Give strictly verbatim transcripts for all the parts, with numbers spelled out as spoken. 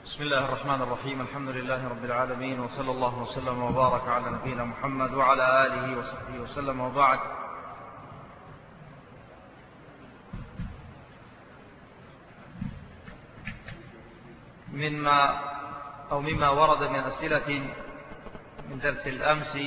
بسم الله الرحمن الرحيم. الحمد لله رب العالمين، وصلى الله وسلم وبارك على نبينا محمد وعلى آله وصحبه وسلم، وبعد. مما أو مما ورد من أسئلة من درس الأمس،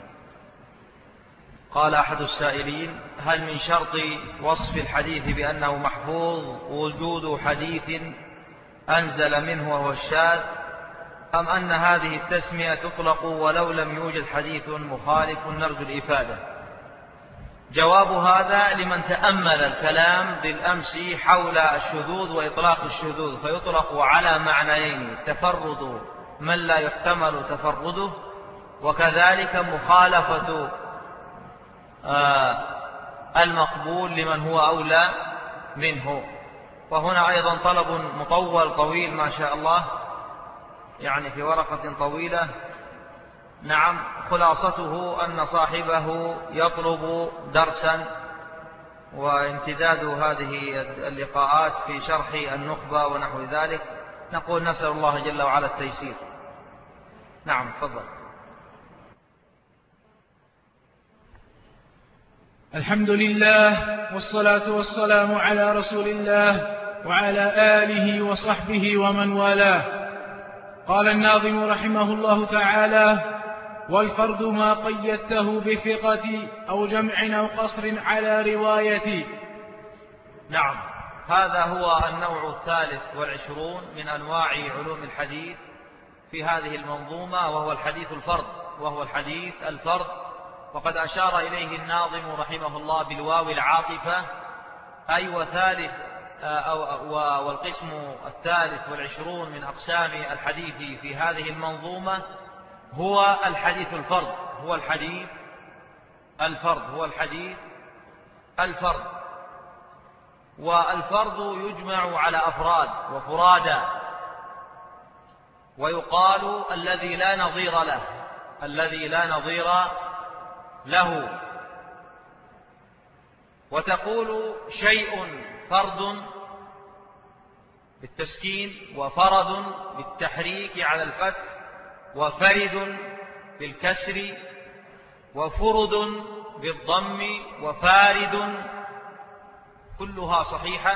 قال أحد السائلين: هل من شرط وصف الحديث بأنه محفوظ وجود حديث أنزل منه وهو الشاذ، أم أن هذه التسمية تطلق ولو لم يوجد حديث مخالف؟ نرجو الإفادة. جواب هذا لمن تأمل الكلام بالأمس حول الشذوذ وإطلاق الشذوذ، فيطلق على معنيين: تفرد من لا يحتمل تفرده، وكذلك مخالفة المقبول لمن هو أولى منه. وهنا أيضا طلب مطول طويل ما شاء الله، يعني في ورقة طويلة. نعم، خلاصته أن صاحبه يطلب درسا وامتداد هذه اللقاءات في شرح النخبة ونحو ذلك. نقول نسأل الله جل وعلا التيسير. نعم، تفضل. الحمد لله، والصلاة والسلام على رسول الله وعلى آله وصحبه ومن والاه. قال الناظم رحمه الله تعالى: والفرد ما قيدته بثقة أو جمع أو قصر على رواية. نعم، هذا هو النوع الثالث والعشرون من أنواع علوم الحديث في هذه المنظومة، وهو الحديث الفرد وهو الحديث الفرد وقد أشار إليه الناظم رحمه الله بالواو العاطفة، أي وثالث أو والقسم الثالث والعشرون من أقسام الحديث في هذه المنظومة هو الحديث الفرد هو الحديث الفرد هو الحديث الفرد والفرد يجمع على أفراد وفرادى، ويقال الذي لا نظير له الذي لا نظير له وتقول شيء فرد بالتسكين، وفرد بالتحريك على الفتح، وفرد بالكسر، وفرد بالضم، وفارد، كلها صحيحة.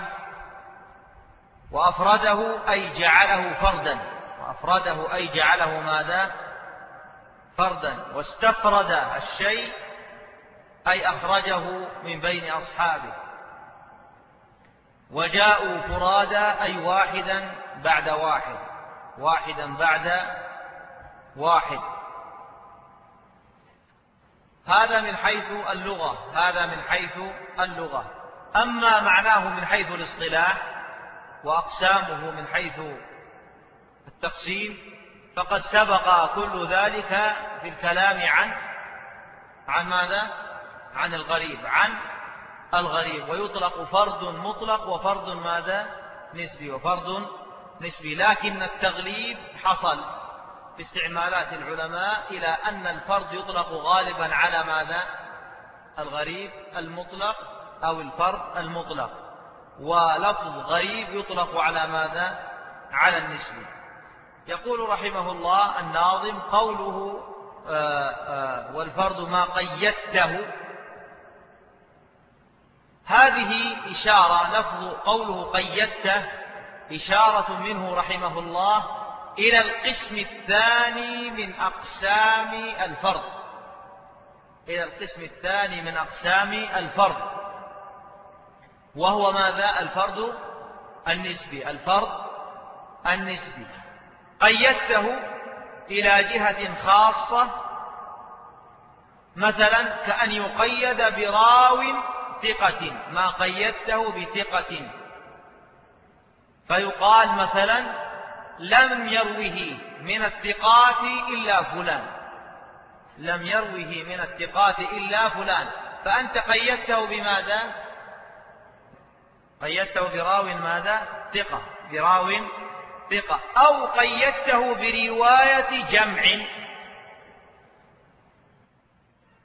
وأفرده أي جعله فردا وأفرده أي جعله ماذا؟ فردا. واستفرد الشيء أي أخرجه من بين أصحابه. وجاءوا فرادا أي واحدا بعد واحد واحدا بعد واحد. هذا من حيث اللغة هذا من حيث اللغة أما معناه من حيث الاصطلاح وأقسامه من حيث التقسيم فقد سبق كل ذلك في الكلام عن عن ماذا؟ عن الغريب عن الغريب ويطلق فرد مطلق وفرد ماذا؟ نسبي وفرد نسبي. لكن التغليب حصل في استعمالات العلماء إلى أن الفرد يطلق غالبا على ماذا؟ الغريب المطلق أو الفرد المطلق، ولفظ غريب يطلق على ماذا؟ على النسبي. يقول رحمه الله الناظم: قوله آآ آآ والفرد ما قيدته، هذه إشارة لفظ قوله قيدته إشارة منه رحمه الله إلى القسم الثاني من أقسام الفرد إلى القسم الثاني من أقسام الفرد وهو ماذا؟ الفرد النسبي الفرد النسبي. قيدته إلى جهة خاصة، مثلا كأن يقيد براو ثقة، ما قيدته بثقة، فيقال مثلا لم يروه من الثقات إلا فلان لم يروه من الثقات إلا فلان فأنت قيدته بماذا؟ قيدته براو ماذا؟ ثقة براو ثقة. أو قيدته برواية جمع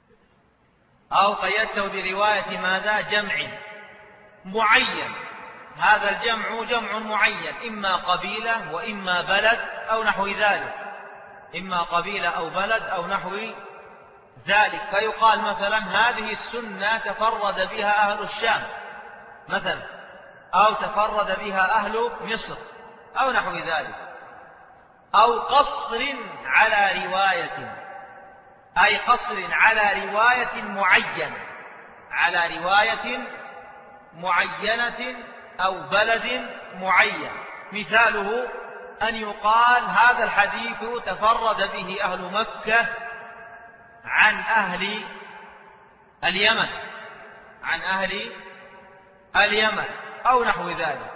أو قيدته برواية ماذا؟ جمع معين. هذا الجمع جمع معين، إما قبيلة وإما بلد أو نحو ذلك، إما قبيلة أو بلد أو نحو ذلك. فيقال مثلا هذه السنة تفرد بها أهل الشام مثلا، أو تفرد بها أهل مصر أو نحو ذلك. أو قصر على رواية، أي قصر على رواية معينة، على رواية معينة أو بلد معين. مثاله أن يقال هذا الحديث تفرد به أهل مكة عن أهل اليمن، عن أهل اليمن أو نحو ذلك.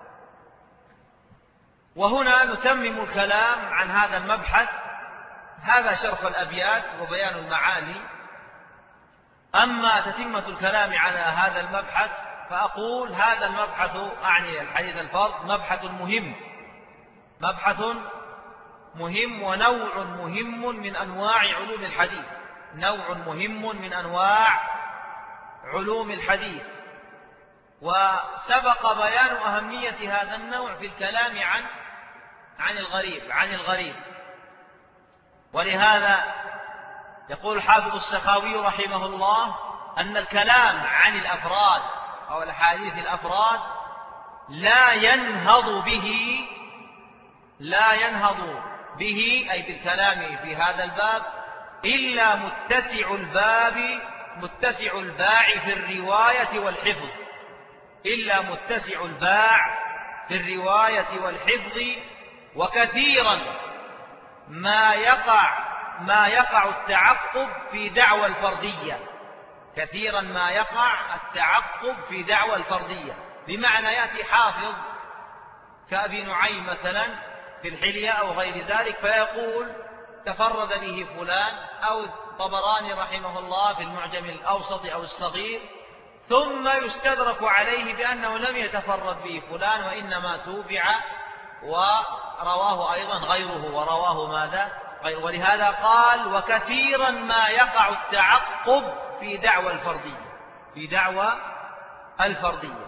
وهنا نتمم الكلام عن هذا المبحث. هذا شرح الأبيات وبيان المعاني. أما تتمة الكلام على هذا المبحث فأقول هذا المبحث، أعني الحديث الفرد، مبحث مهم، مبحث مهم ونوع مهم من أنواع علوم الحديث، نوع مهم من أنواع علوم الحديث. وسبق بيان أهمية هذا النوع في الكلام عن عن الغريب عن الغريب ولهذا يقول الحافظ السخاوي رحمه الله أن الكلام عن الأفراد أو الأحاديث الأفراد لا ينهض به لا ينهض به أي بالكلام في هذا الباب إلا متسع الباب متسع الباع في الرواية والحفظ، إلا متسع الباع في الرواية والحفظ. وكثيرا ما يقع ما يقع التعقب في دعوى الفردية، كثيرا ما يقع التعقب في دعوى الفردية، بمعنى يأتي حافظ كأبي نعيم مثلا في الحلية أو غير ذلك فيقول تفرد به فلان، أو طبراني رحمه الله في المعجم الأوسط أو الصغير، ثم يستدرك عليه بأنه لم يتفرد به فلان وإنما توبع ورواه أيضا غيره ورواه ماذا غير. ولهذا قال وكثيرا ما يقع التعقب في دعوى الفردية في دعوى الفردية.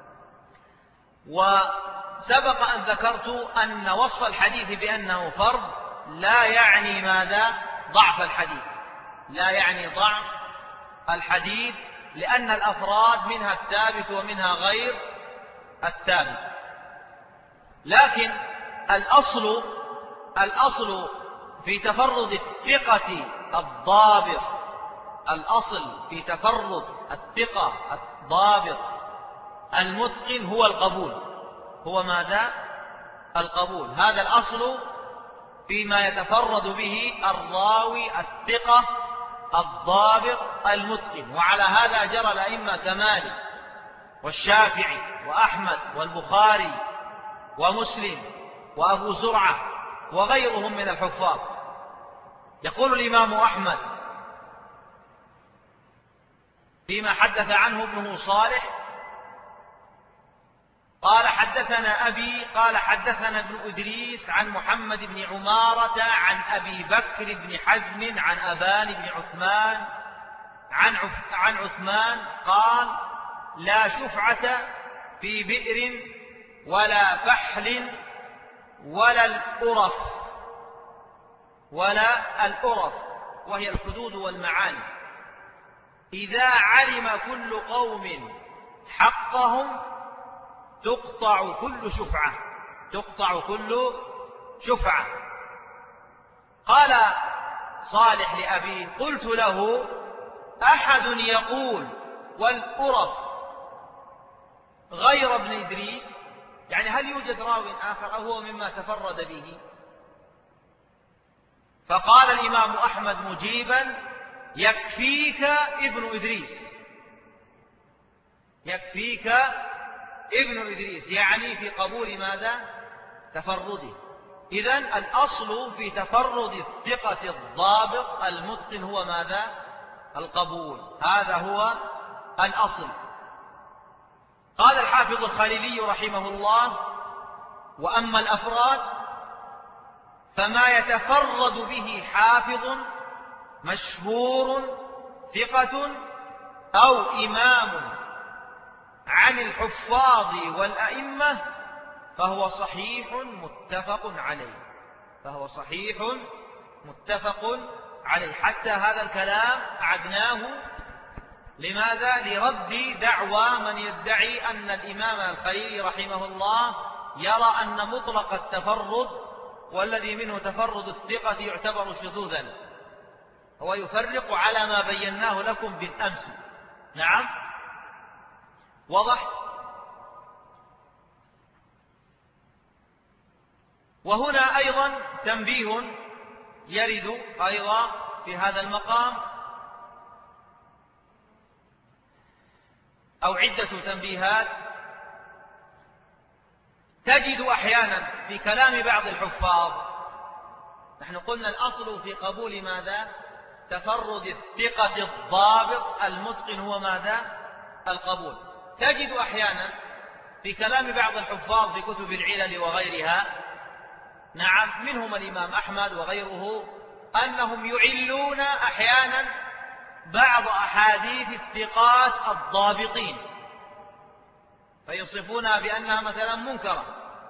وسبق أن ذكرت أن وصف الحديث بأنه فرد لا يعني ماذا ضعف الحديث، لا يعني ضعف الحديث، لأن الأفراد منها الثابت ومنها غير الثابت. لكن الأصل الأصل في تفرد الثقة الضابط الأصل في تفرد الثقة الضابط المتقن هو القبول، هو ماذا؟ القبول. هذا الأصل فيما يتفرد به الراوي الثقة الضابط المتقن. وعلى هذا جرى الأئمة كمالك والشافعي وأحمد والبخاري ومسلم وأبو زرعة وغيرهم من الحفاظ. يقول الإمام أحمد فيما حدث عنه ابنه صالح قال حدثنا أبي قال حدثنا ابن إدريس عن محمد بن عمارة عن أبي بكر بن حزم عن أبان بن عثمان عن عن عثمان قال لا شفعة في بئر ولا فحل ولا الأرف ولا الأرف وهي الحدود والمعاني إذا علم كل قوم حقهم تقطع كل شفعة تقطع كل شفعة. قال صالح لأبيه قلت له أحد يقول والأرف غير ابن إدريس، يعني هل يوجد راو آخر أو هو مما تفرد به؟ فقال الإمام أحمد مجيبا يكفيك ابن إدريس، يكفيك ابن إدريس، يعني في قبول ماذا؟ تفرده. إذن الأصل في تفرد الثقة الضابط المتقن هو ماذا؟ القبول، هذا هو الأصل. قال الحافظ الخليلي رحمه الله وأما الأفراد فما يتفرد به حافظ مشهور ثقة أو إمام عن الحفاظ والأئمة فهو صحيح متفق عليه، فهو صحيح متفق عليه. حتى هذا الكلام أعدناه لماذا؟ لرد دعوى من يدعي أن الإمام الخليلي رحمه الله يرى أن مطلق التفرد والذي منه تفرد الثقة يعتبر شذوذا. هو يفرق على ما بيناه لكم بالأمس. نعم، وضح. وهنا أيضا تنبيه يرد أيضا في هذا المقام، أو عدة تنبيهات. تجد أحيانا في كلام بعض الحفاظ، نحن قلنا الأصل في قبول ماذا؟ تفرد الثقة الضابط المتقن هو ماذا؟ القبول. تجد أحيانا في كلام بعض الحفاظ في كتب العلل وغيرها، نعم، منهم الإمام أحمد وغيره، أنهم يعلون أحيانا بعض أحاديث الثقات الضابطين فيصفونها بأنها مثلا منكرة،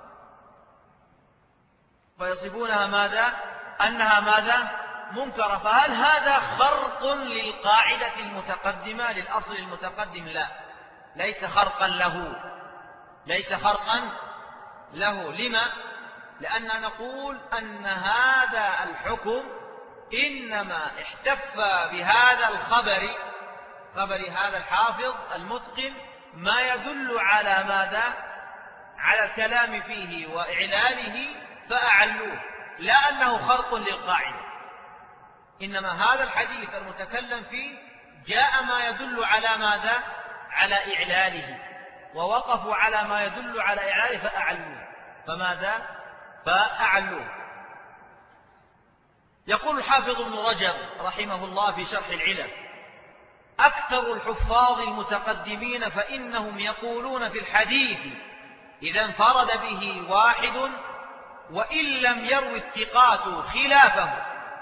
فيصفونها ماذا؟ أنها ماذا؟ منكرة. فهل هذا خرق للقاعدة المتقدمة للأصل المتقدم؟ لا، ليس خرقا له، ليس خرقا له. لما؟ لأننا نقول أن هذا الحكم إنما احتف بهذا الخبر، خبر هذا الحافظ المتقن، ما يدل على ماذا؟ على الكلام فيه وإعلاله فأعلوه، لا أنه خرق للقاعدة. إنما هذا الحديث المتكلم فيه جاء ما يدل على ماذا؟ على إعلاله، ووقفوا على ما يدل على إعلاله فأعلوه. فماذا؟ فأعلوه. يقول الحافظ ابن رجب رحمه الله في شرح العلل: أكثر الحفاظ المتقدمين فإنهم يقولون في الحديث إذا انفرد به واحد وإن لم يروي الثقات خلافه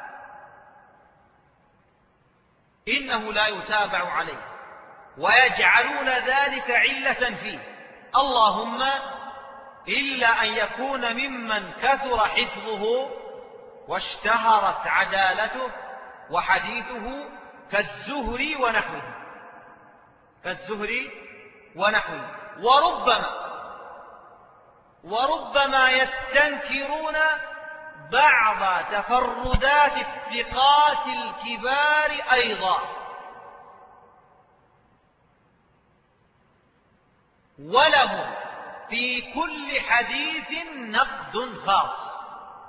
إنه لا يتابع عليه، ويجعلون ذلك علة فيه، اللهم إلا أن يكون ممن كثر حفظه واشتهرت عدالته وحديثه كالزهري ونحوه، كالزهري ونحوه. وربما وربما يستنكرون بعض تفردات الثقات الكبار أيضا، ولهم في كل حديث نقد خاص،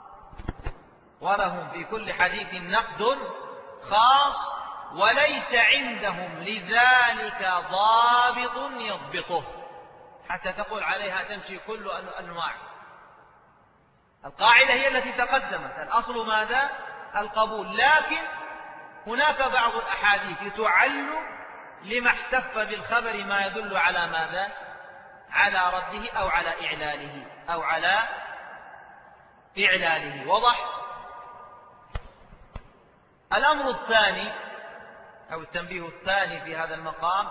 ولهم في كل حديث نقد خاص، وليس عندهم لذلك ضابط يضبطه حتى تقول عليها تمشي كل أنواع. القاعدة هي التي تقدمت، الأصل ماذا؟ القبول، لكن هناك بعض الأحاديث تعل لما احتف بالخبر ما يدل على ماذا؟ على رده أو على إعلاله أو على إعلاله. وضح. الأمر الثاني أو التنبيه الثاني في هذا المقام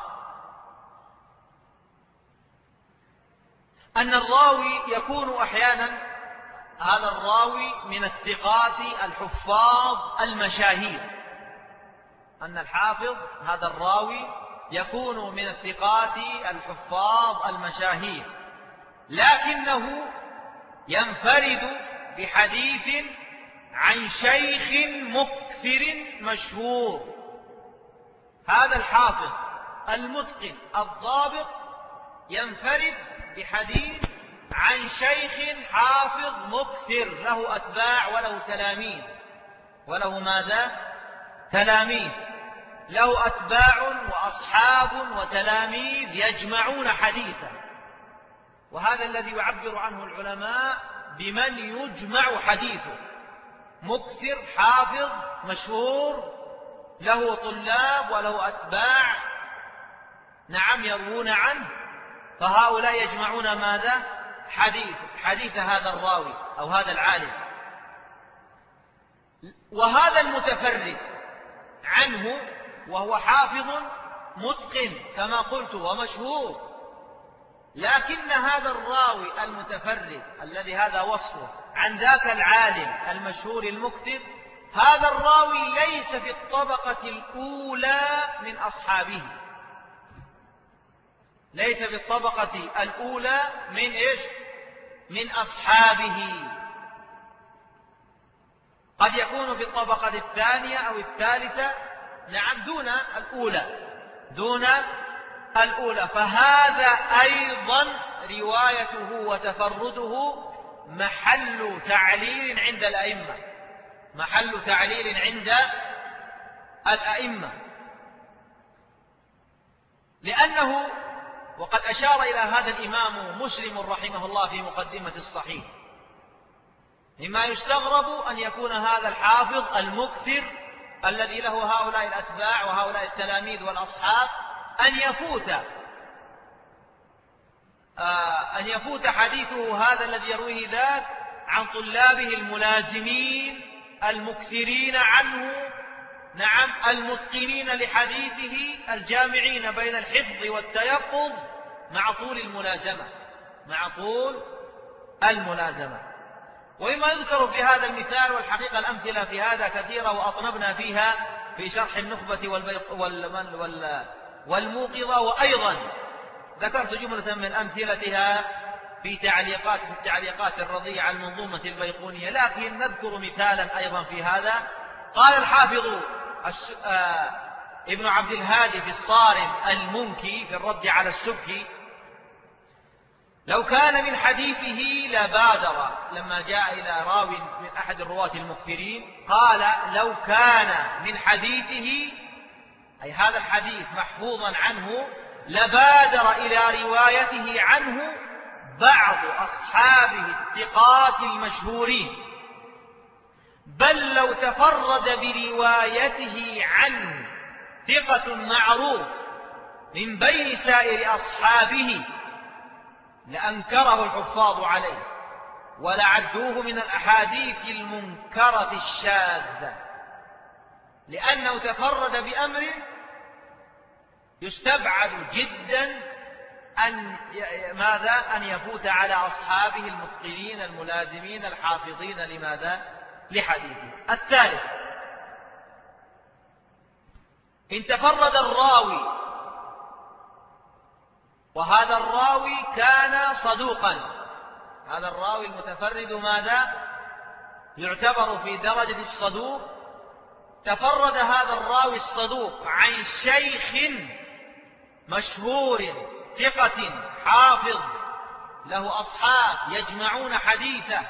أن الراوي يكون أحيانا، هذا الراوي من الثقات الحفاظ المشاهير، أن الحافظ هذا الراوي يكون من الثقات الحفاظ المشاهير، لكنه ينفرد بحديث عن شيخ مكثر مشهور. هذا الحافظ المتقن الضابط ينفرد بحديث عن شيخ حافظ مكثر له أتباع وله تلاميذ، وله ماذا؟ تلاميذ، له أتباع وأصحاب وتلاميذ يجمعون حديثا. وهذا الذي يعبر عنه العلماء بمن يجمع حديثه، مكثر حافظ مشهور له طلاب وله أتباع، نعم، يروون عنه، فهؤلاء يجمعون ماذا؟ حديث حديث هذا الراوي أو هذا العالم. وهذا المتفرد عنه وهو حافظ متقن كما قلت ومشهور، لكن هذا الراوي المتفرد الذي هذا وصفه عن ذاك العالم المشهور المكثر، هذا الراوي ليس في الطبقة الأولى من أصحابه، ليس في الطبقة الأولى من إيش؟ من أصحابه، قد يكون في الطبقة الثانية أو الثالثة، نعم، دون الأولى، دون الأولى. فهذا أيضا روايته وتفرده محل تعليل عند الأئمة، محل تعليل عند الأئمة، لأنه وقد أشار إلى هذا الإمام مسلم رحمه الله في مقدمة الصحيح، مما يستغرب أن يكون هذا الحافظ المكثر الذي له هؤلاء الأتباع وهؤلاء التلاميذ والأصحاب أن يفوت آه أن يفوت حديثه هذا الذي يرويه ذاك عن طلابه الملازمين المكثرين عنه، نعم، المتقنين لحديثه، الجامعين بين الحفظ والتيقظ مع طول الملازمة، مع طول الملازمة. ومما يذكر في هذا المثال، والحقيقة الأمثلة في هذا كثيرة وأطنبنا فيها في شرح النخبة والموقظة، وأيضا ذكرت جملة من أمثلتها في تعليقات في التعليقات الرضية على المنظومة البيقونية، لكن نذكر مثالا أيضا في هذا. قال الحافظ ابن عبد الهادي في الصارم المنكي في الرد على السبكي: لو كان من حديثه لبادر، لما جاء إلى راو من أحد الرواة المكثرين قال: لو كان من حديثه، أي هذا الحديث محفوظا عنه، لبادر إلى روايته عنه بعض أصحابه الثقات المشهورين، بل لو تفرد بروايته عنه ثقة معروف من بين سائر أصحابه لأنكره الحفاظ عليه ولعدوه من الأحاديث المنكرة الشاذة، لأنه تفرد بأمر يستبعد جدا أن ماذا أن يفوت على أصحابه المتقنين الملازمين الحافظين لماذا لحديثه. الثالث: إن تفرد الراوي وهذا الراوي كان صدوقا، هذا الراوي المتفرد ماذا يعتبر في درجة الصدوق، تفرد هذا الراوي الصدوق عن شيخ مشهور ثقة حافظ له أصحاب يجمعون حديثه،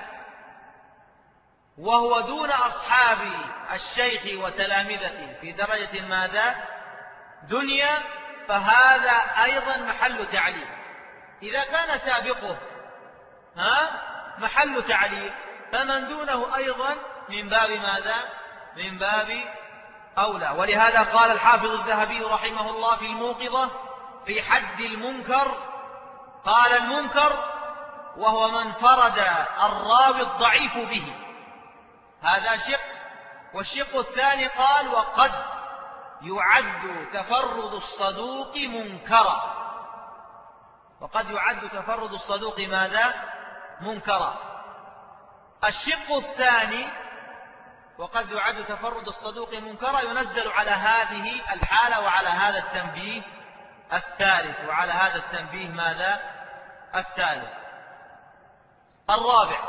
وهو دون أصحاب الشيخ وتلامذته في درجة ماذا دنيا، فهذا أيضا محل تعليل. إذا كان سابقه ها محل تعليل، فمن دونه أيضا من باب ماذا من باب أولى. ولهذا قال الحافظ الذهبي رحمه الله في الموقظة في حد المنكر، قال: المنكر وهو من فرد الراوي الضعيف به، هذا شق. والشق الثاني قال: وقد يعد تفرد الصدوق منكرا، وقد يعد تفرد الصدوق ماذا منكرا. الشق الثاني وقد يعد تفرد الصدوق منكرا ينزل على هذه الحالة وعلى هذا التنبيه الثالث، وعلى هذا التنبيه ماذا الثالث. الرابع: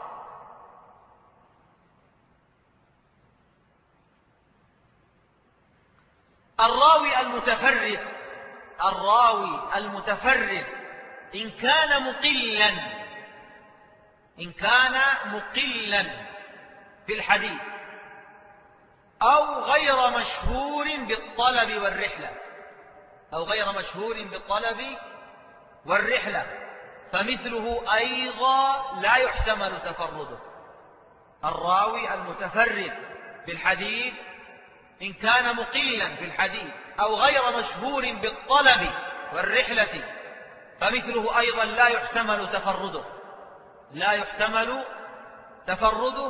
الراوي المتفرد الراوي المتفرد إن كان مقلا إن كان مقلا في الحديث أو غير مشهور بالطلب والرحلة أو غير مشهور بالطلب والرحلة فمثله أيضا لا يحتمل تفرده. الراوي المتفرد بالحديث إن كان مقلا في الحديث أو غير مشهور بالطلب والرحلة فمثله أيضا لا يحتمل تفرده لا يحتمل تفرده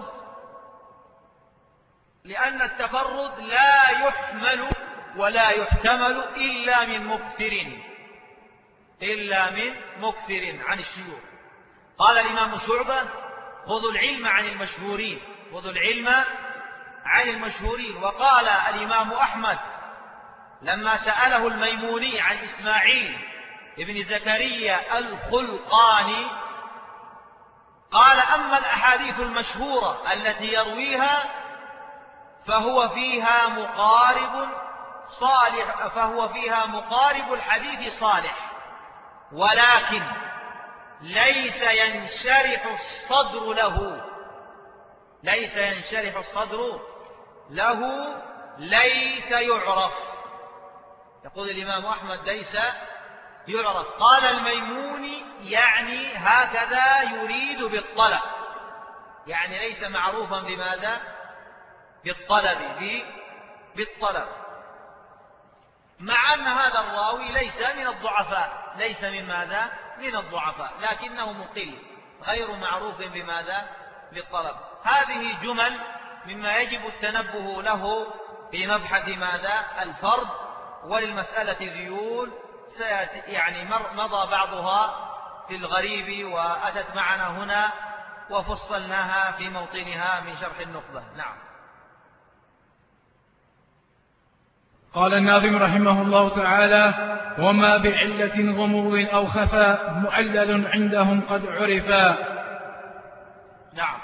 لأن التفرد لا يحمل ولا يحتمل إلا من مكثر إلا من مكثر عن الشيوخ. قال الإمام شعبة: خذوا العلم عن المشهورين، خذوا العلم عن المشهورين. وقال الإمام أحمد لما سأله الميموني عن إسماعيل ابن زكريا الخلقاني، قال: أما الأحاديث المشهورة التي يرويها فهو فيها مقارب صالح فهو فيها مقارب الحديث صالح، ولكن ليس ينشرح الصدر له ليس ينشرح الصدر له ليس يعرف. يقول الإمام أحمد: ليس يعرف. قال الميموني: يعني هكذا يريد بالطلب، يعني ليس معروفا بماذا؟ بالطلب بالطلب مع أن هذا الراوي ليس من الضعفاء، ليس من ماذا؟ من الضعفاء، لكنه مقل غير معروف بماذا؟ بالطلب. هذه جمل مما يجب التنبه له في مبحث ماذا؟ الفرد. وللمسألة ذيول سيأتي، يعني مضى بعضها في الغريب وأتت معنا هنا وفصلناها في موطنها من شرح النخبة. نعم. قال الناظم رحمه الله تعالى: وما بعلة غموض أو خفاء معلل عندهم قد عرفا. نعم.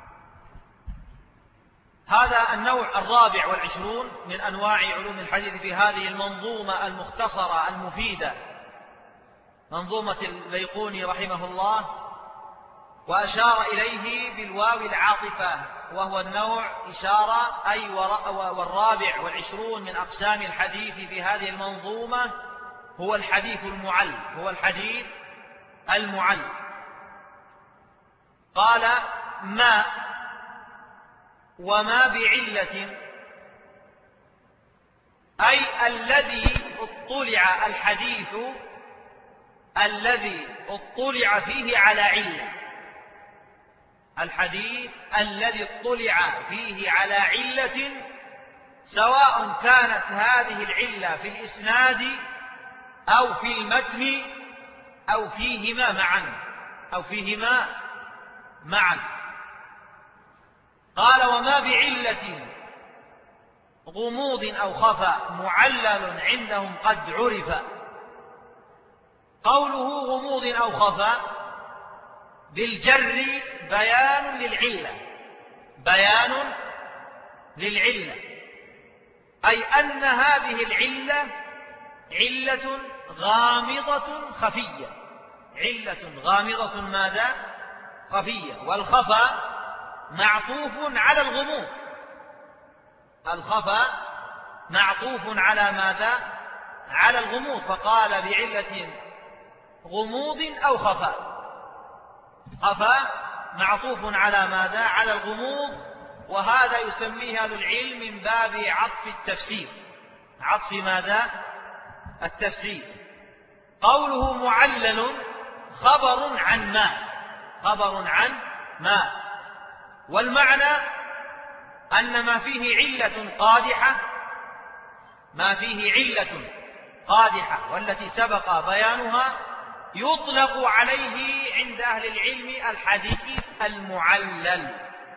هذا النوع الرابع والعشرون من أنواع علوم الحديث في هذه المنظومة المختصرة المفيدة، منظومة البيقوني رحمه الله، وأشار إليه بالواو العاطفة، وهو النوع إشارة أي والرابع والعشرون من أقسام الحديث في هذه المنظومة هو الحديث المعل هو الحديث المعل. قال: ما وما بعلة، أي الذي اطلع الحديث الذي اطلع فيه على علة الحديث الذي اطلع فيه على علة، سواء كانت هذه العلة في الإسناد أو في المتن أو فيهما معا أو فيهما معا. قال: وما بعلة غموض أو خفى معلل عندهم قد عرف. قوله غموض أو خفى بالجر بيان للعلة بيان للعلة أي أن هذه العلة علة غامضة خفية علة غامضة ماذا؟ خفية. والخفى معطوف على الغموض الخفى معطوف على ماذا؟ على الغموض. فقال: بعلة غموض أو خفى. خفى معطوف على ماذا؟ على الغموض. وهذا يسميه أهل العلم من باب عطف التفسير عطف ماذا؟ التفسير. قوله معلل خبر عن ما خبر عن ما والمعنى أن ما فيه علة قادحة ما فيه علة قادحة والتي سبق بيانها يطلق عليه عند أهل العلم الحديث المعلل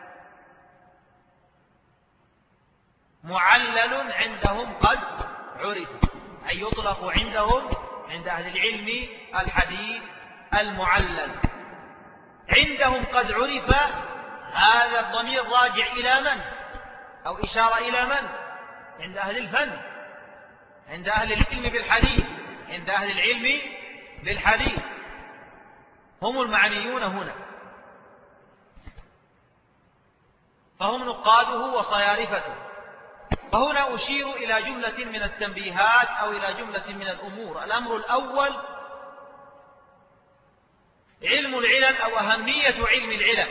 معلل عندهم قد عرف، أي يطلق عندهم عند أهل العلم الحديث المعلل. عندهم قد عرف، هذا الضمير راجع إلى من؟ أو إشارة إلى من؟ عند أهل الفن، عند أهل العلم بالحديث عند أهل العلم بالحديث هم المعنيون هنا، فهم نقاده وصيارفته. فهنا أشير إلى جملة من التنبيهات أو إلى جملة من الأمور. الأمر الأول علم العلل أو أهمية علم العلل.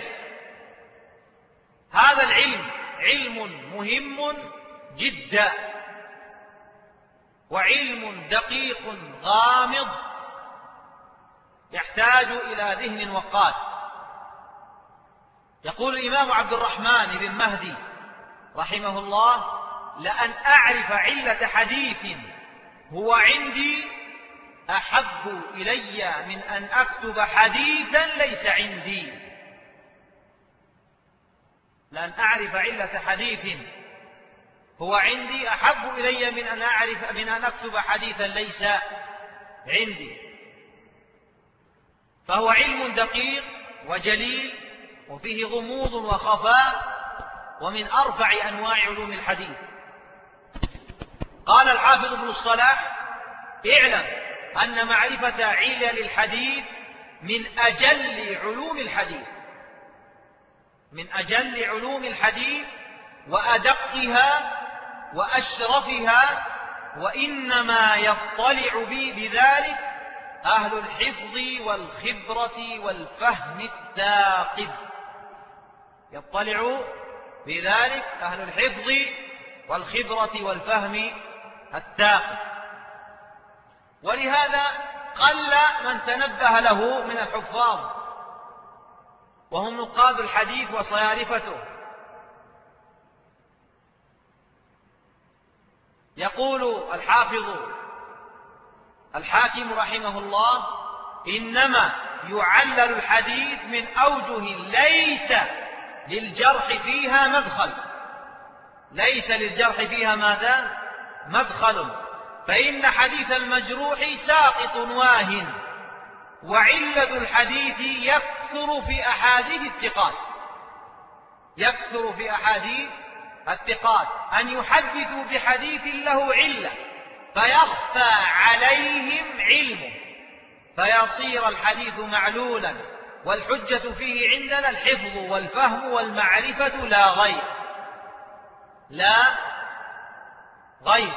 هذا العلم علم مهم جدا وعلم دقيق غامض يحتاج إلى ذهن وقاد. يقول الإمام عبد الرحمن بن مهدي رحمه الله: لأن أعرف علة حديث هو عندي أحب إلي من أن أكتب حديثا ليس عندي، لأن أعرف علة حديث هو عندي أحب إلي من أن أعرف من أن أكتب حديثا ليس عندي. فهو علم دقيق وجليل وفيه غموض وخفاء، ومن أرفع أنواع علوم الحديث. قال الحافظ ابن الصلاح: اعلم أن معرفة علل الحديث من أجل علوم الحديث، من أجل علوم الحديث وأدقها وأشرفها، وإنما يطلع بي بذلك أهل الحفظ والخبرة والفهم الثاقب. يطلع بذلك أهل الحفظ والخبرة والفهم الثاقب. ولهذا قل من تنبه له من الحفاظ، وهم نقاد الحديث وصيارفته. يقول الحافظ الحاكم رحمه الله: إنما يعلل الحديث من أوجه ليس للجرح فيها مدخل، ليس للجرح فيها ماذا؟ مدخل. فإن حديث المجروح ساقط واهن، وعلة الحديث يكثر في أحاديث الثقات، يكثر في أحاديث الثقات أن يحدثوا بحديث له علة فيخفى عليهم علمه، فيصير الحديث معلولا، والحجة فيه عندنا الحفظ والفهم والمعرفة لا غير، لا غير.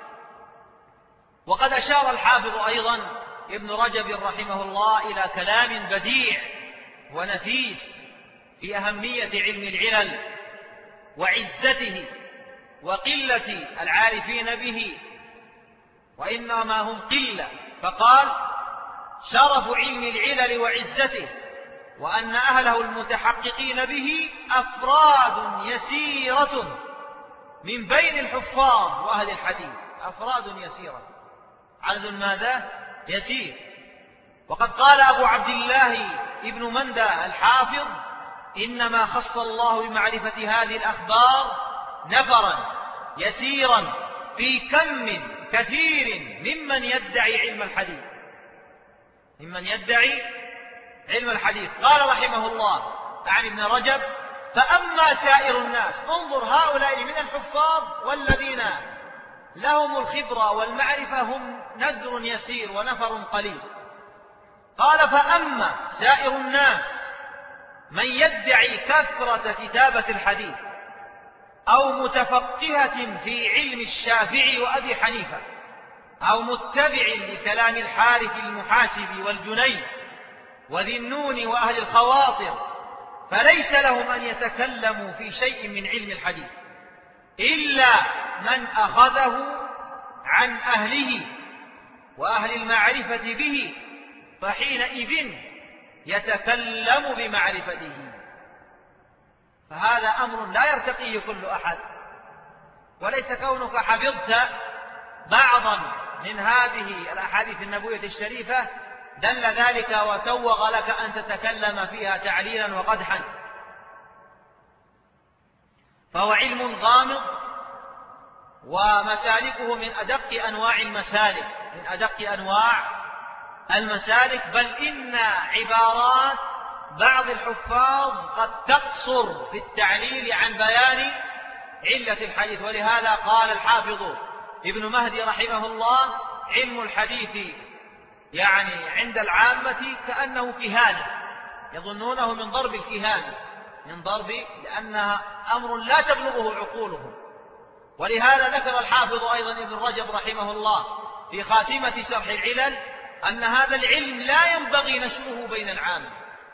وقد أشار الحافظ أيضا ابن رجب رحمه الله إلى كلام بديع ونفيس في أهمية علم العلل وعزته وقلة العارفين به، وإنما هم قلة. فقال: شرف علم العلل وعزته، وأن أهله المتحققين به أفراد يسيرة من بين الحفاظ وأهل الحديث، أفراد يسيرة، عدد ماذا؟ يسير. وقد قال أبو عبد الله ابن مندى الحافظ: إنما خص الله بمعرفة هذه الأخبار نفرا يسيرا في كم كثير ممن يدعي علم الحديث، ممن يدعي علم الحديث. قال رحمه الله عن ابن رجب: فأما سائر الناس، انظر هؤلاء من الحفاظ والذين لهم الخبرة والمعرفة هم نذر يسير ونفر قليل. قال: فأما سائر الناس من يدعي كثرة كتابة الحديث أو متفقهة في علم الشافعي وأبي حنيفة أو متبع لكلام الحارث المحاسبي والجنيد وذي النون وأهل الخواطر، فليس لهم أن يتكلموا في شيء من علم الحديث إلا من أخذه عن أهله وأهل المعرفة به، فحينئذ يتكلم بمعرفته. فهذا أمر لا يرتقيه كل أحد، وليس كونك حفظت بعضا من هذه الأحاديث النبوية الشريفة دل ذلك وسوغ لك أن تتكلم فيها تعليلا وقدحا. فهو علم غامض، ومسالكه من أدق أنواع المسالك، من أدق أنواع المسالك، بل إن عبارات بعض الحفاظ قد تقصر في التعليل عن بيان علة الحديث. ولهذا قال الحافظ ابن مهدي رحمه الله: علم الحديث يعني عند العامة كأنه كهانة، يظنونه من ضرب الكهانة، من ضرب، لأنها أمر لا تبلغه عقولهم. ولهذا ذكر الحافظ أيضا ابن رجب رحمه الله في خاتمة شرح العلل أن هذا العلم لا ينبغي نشره بين العامة،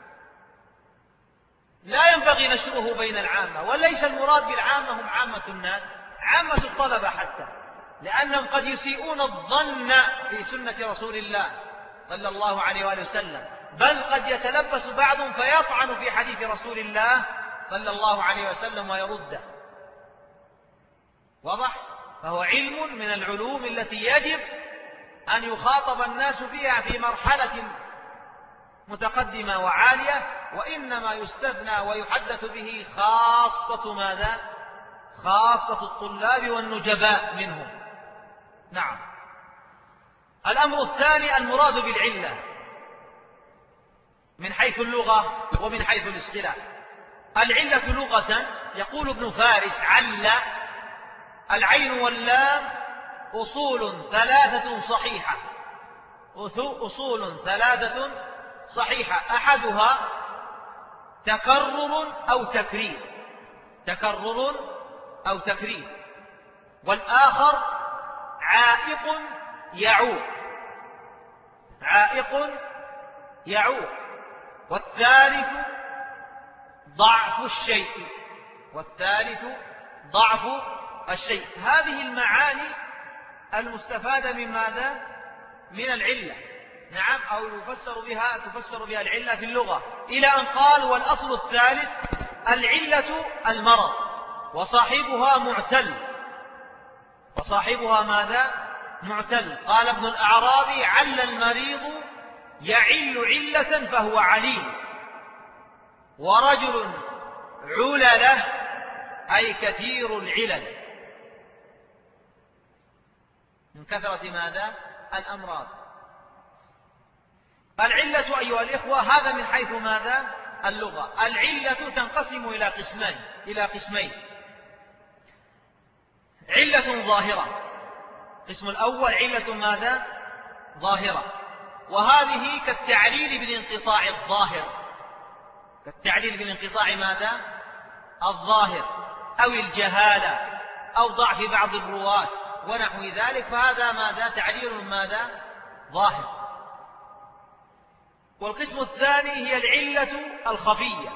لا ينبغي نشره بين العامة. وليس المراد بالعامة هم عامة الناس، عامة الطلبة حتى، لأنهم قد يسيئون الظن في سنة رسول الله صلى الله عليه وآله وسلم، بل قد يتلبس بعضهم فيطعن في حديث رسول الله صلى الله عليه وسلم ويرده. واضح؟ فهو علم من العلوم التي يجب أن يخاطب الناس فيها في مرحلة متقدمة وعالية، وإنما يستثنى ويحدث به خاصة ماذا؟ خاصة الطلاب والنجباء منهم. نعم. الأمر الثاني المراد بالعلة من حيث اللغة ومن حيث الاصطلاح. العلة لغة يقول ابن فارس: عل العين واللام أصول ثلاثة صحيحة، أصول ثلاثة صحيحة، أحدها تكرر أو تكرير، تكرر أو تكرير، والآخر عائق يعوق، عائق يعوق، والثالث ضعف الشيء، والثالث ضعف الشيء. هذه المعاني المستفادة من ماذا؟ من العلة. نعم. أو يفسر بها تفسر بها العلة في اللغة، إلى أن قال: والأصل الثالث العلة المرض وصاحبها معتل، وصاحبها ماذا؟ معتل. قال ابن الأعرابي: عل المريض يعل علة فهو عليل، ورجل علله أي كثير العلل، من كثرة ماذا؟ الأمراض. العلة أيها الإخوة هذا من حيث ماذا؟ اللغة. العلة تنقسم إلى قسمين إلى قسمين علة ظاهرة. القسم الأول علة ماذا؟ ظاهرة، وهذه كالتعليل بالانقطاع الظاهر، كالتعليل بالانقطاع ماذا؟ الظاهر، أو الجهالة، أو ضعف بعض الرواة ونحو ذلك، فهذا ماذا؟ تعليل ماذا؟ ظاهر. والقسم الثاني هي العلة الخفية،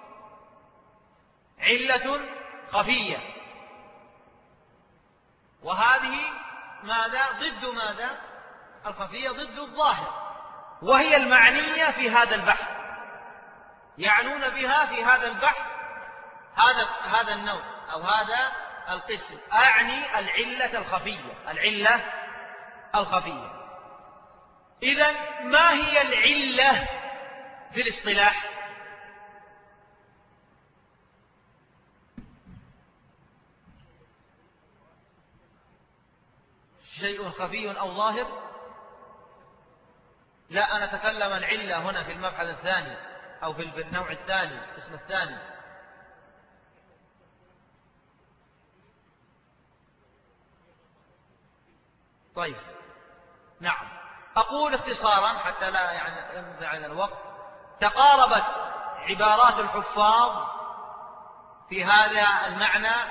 علة خفية، وهذه ماذا؟ ضد ماذا؟ الخفية ضد الظاهر، وهي المعنية في هذا البحث، يعنون بها في هذا البحث هذا هذا النوع أو هذا القسم. أعني العلة الخفية، العلة الخفية. إذن ما هي العلة في الاصطلاح؟ شيء خفي أو ظاهر؟ لا، أنا أتكلم العلة هنا في المبحث الثاني أو في النوع الثاني، القسم الثاني. طيب، نعم. أقول اختصارا حتى لا يعني يمضي على الوقت: تقاربت عبارات الحفاظ في هذا المعنى،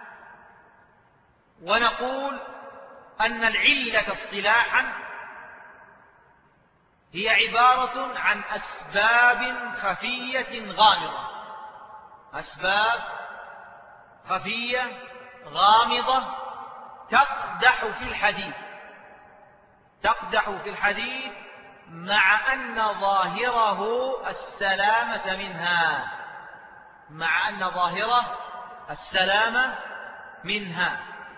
ونقول أن العلة اصطلاحا هي عبارة عن أسباب خفية غامضة، أسباب خفية غامضة تقدح في الحديث، تقدح في الحديث مع أن ظاهره السلامة منها، مع أن ظاهره السلامة منها.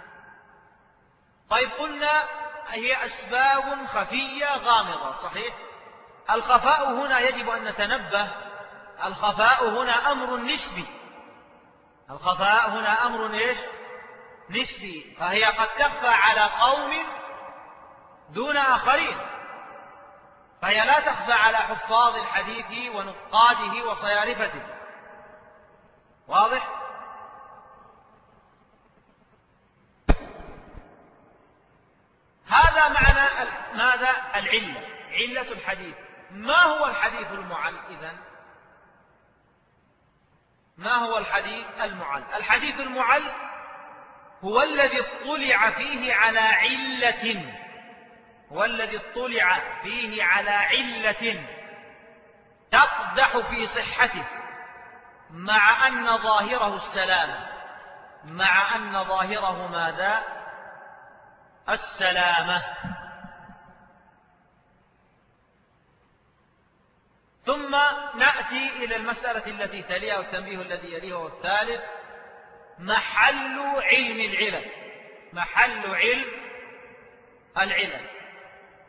طيب، قلنا هي أسباب خفية غامضة، صحيح. الخفاء هنا يجب أن نتنبه، الخفاء هنا أمر نسبي، الخفاء هنا أمر إيش؟ نسبي، فهي قد تخفى على قوم دون آخرين، فهي لا تخفى على حفاظ الحديث ونقاده وصيارفته. واضح؟ هذا معنى ماذا؟ العلة، علة الحديث. ما هو الحديث المعل إذن؟ ما هو الحديث المعل؟ الحديث المعل هو الذي اطلع فيه على علة، هو الذي اطلع فيه على علة تقدح في صحته، مع أن ظاهره السلامة، مع أن ظاهره ماذا؟ السلامة. ثم نأتي إلى المسألة التي تليها والتنبيه الذي يليه والثالث: محل علم العلل، محل علم العلل.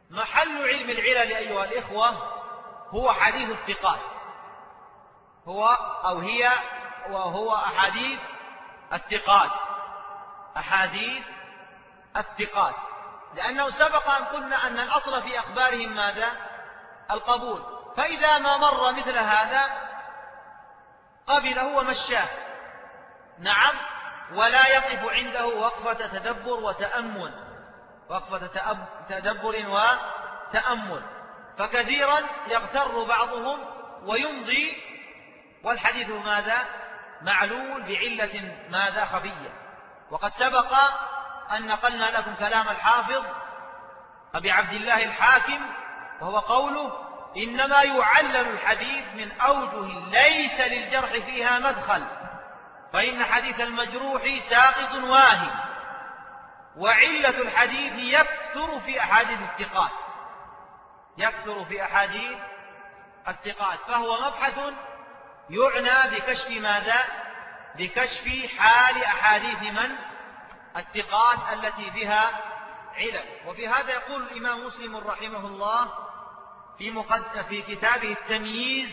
محل علم العلل أيها الإخوة هو حديث الثقات، هو أو هي وهو أحاديث الثقات، أحاديث الثقات، لأنه سبق أن قلنا أن الأصل في أخبارهم ماذا؟ القبول، فإذا ما مر مثل هذا قبله ومشاه، نعم، ولا يقف عنده وقفة تدبر وتأمل، وقفة تدبر وتأمل، فكثيرا يغتر بعضهم ويمضي والحديث ماذا؟ معلول بعلة ماذا؟ خفية. وقد سبق أن نقلنا لكم كلام الحافظ أبي عبد الله الحاكم، وهو قوله: إنما يعلل الحديث من أوجه ليس للجرح فيها مدخل، فإن حديث المجروح ساقط واهن، وعلة الحديث يكثر في أحاديث الثقات، يكثر في أحاديث الثقات، فهو مبحث يعنى بكشف ماذا؟ بكشف حال أحاديث من؟ الثقات التي بها علل. وفي هذا يقول الإمام مسلم رحمه الله في, مقد... في كتابه التمييز: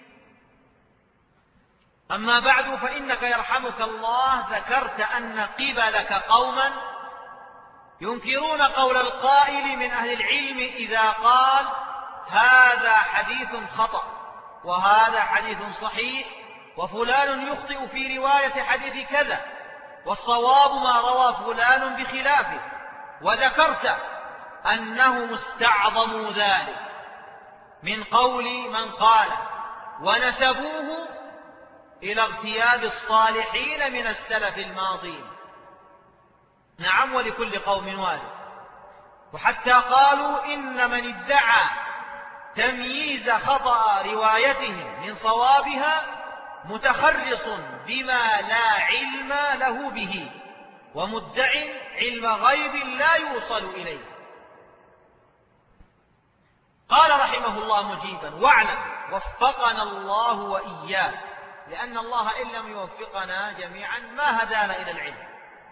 أما بعد، فإنك يرحمك الله ذكرت أن قبلك قوما ينكرون قول القائل من أهل العلم إذا قال هذا حديث خطأ وهذا حديث صحيح، وفلان يخطئ في رواية حديث كذا، والصواب ما روى فلان بخلافه، وذكرت أنه مستعظم ذلك من قول من قال، ونسبوه إلى اغتياب الصالحين من السلف الماضين. نعم، ولكل قوم وارد. وحتى قالوا إن من ادعى تمييز خطأ روايتهم من صوابها متخرص بما لا علم له به، ومدع علم غيب لا يوصل إليه. قال رحمه الله مجيبا: واعلم وفقنا الله وإياك، لأن الله إن لم يوفقنا جميعا ما هدانا إلى العلم،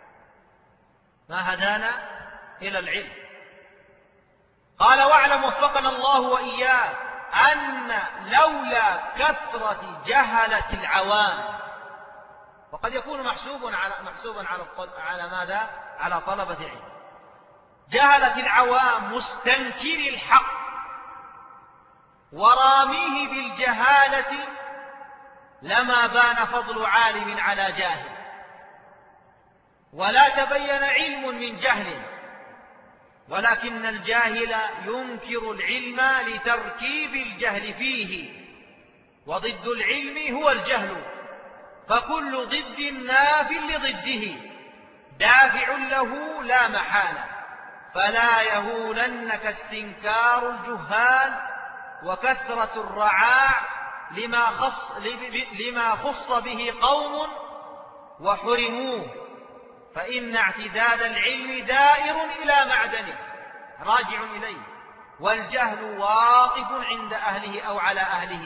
ما هدانا إلى العلم. قال: واعلم وفقنا الله وإياك أن لولا كثرة جهلة العوام، وقد يكون محسوبا على محسوبا على على ماذا؟ على طلبة العلم. جهلة العوام مستنكر الحق وراميه بالجهالة لما بان فضل عالم على جاهل، ولا تبين علم من جهل، ولكن الجاهل ينكر العلم لتركيب الجهل فيه، وضد العلم هو الجهل، فكل ضد ناف لضده دافع له لا محالة، فلا يهولنك استنكار الجهال وكثرة الرعاع لما خص, لما خص به قوم وحرموه، فإن اعتداد العلم دائر إلى معدنه راجع إليه، والجهل واقف عند أهله أو على أهله.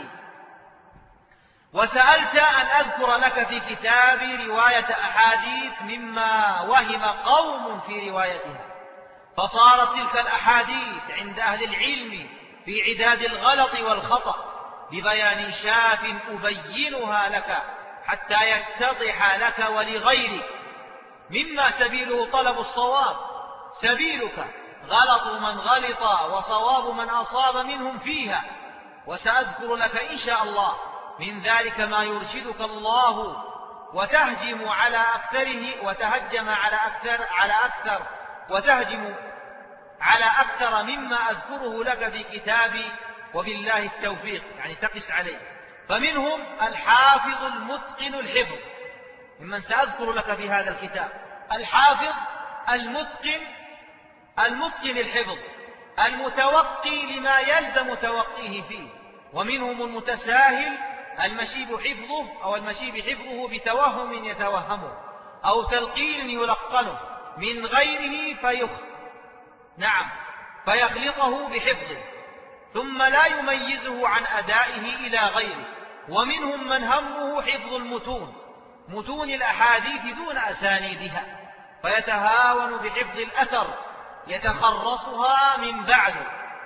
وسألت أن أذكر لك في كتابي رواية أحاديث مما وهم قوم في روايتها، فصارت تلك الأحاديث عند أهل العلم في عداد الغلط والخطأ ببيان شاف أبينها لك حتى يتضح لك ولغيرك، مما سبيله طلب الصواب، سبيلك غلط من غلط وصواب من أصاب منهم فيها. وسأذكر لك إن شاء الله من ذلك ما يرشدك الله وتهجم على أكثره وتهجم على أكثر على أكثر وتهجم على أكثر مما أذكره لك في كتابي، وبالله التوفيق، يعني تقس عليه. فمنهم الحافظ المتقن الحفظ، ممن سأذكر لك في هذا الكتاب، الحافظ المتقن المتقن الحفظ المتوقي لما يلزم توقيه فيه. ومنهم المتساهل المشيب حفظه أو المشيب حفظه بتوهم يتوهمه أو تلقين يلقنه من غيره فيخ نعم فيخلطه بحفظه ثم لا يميزه عن أدائه إلى غيره. ومنهم من همه حفظ المتون متون الأحاديث دون أسانيدها، فيتهاون بحفظ الأثر يتخرصها من بعد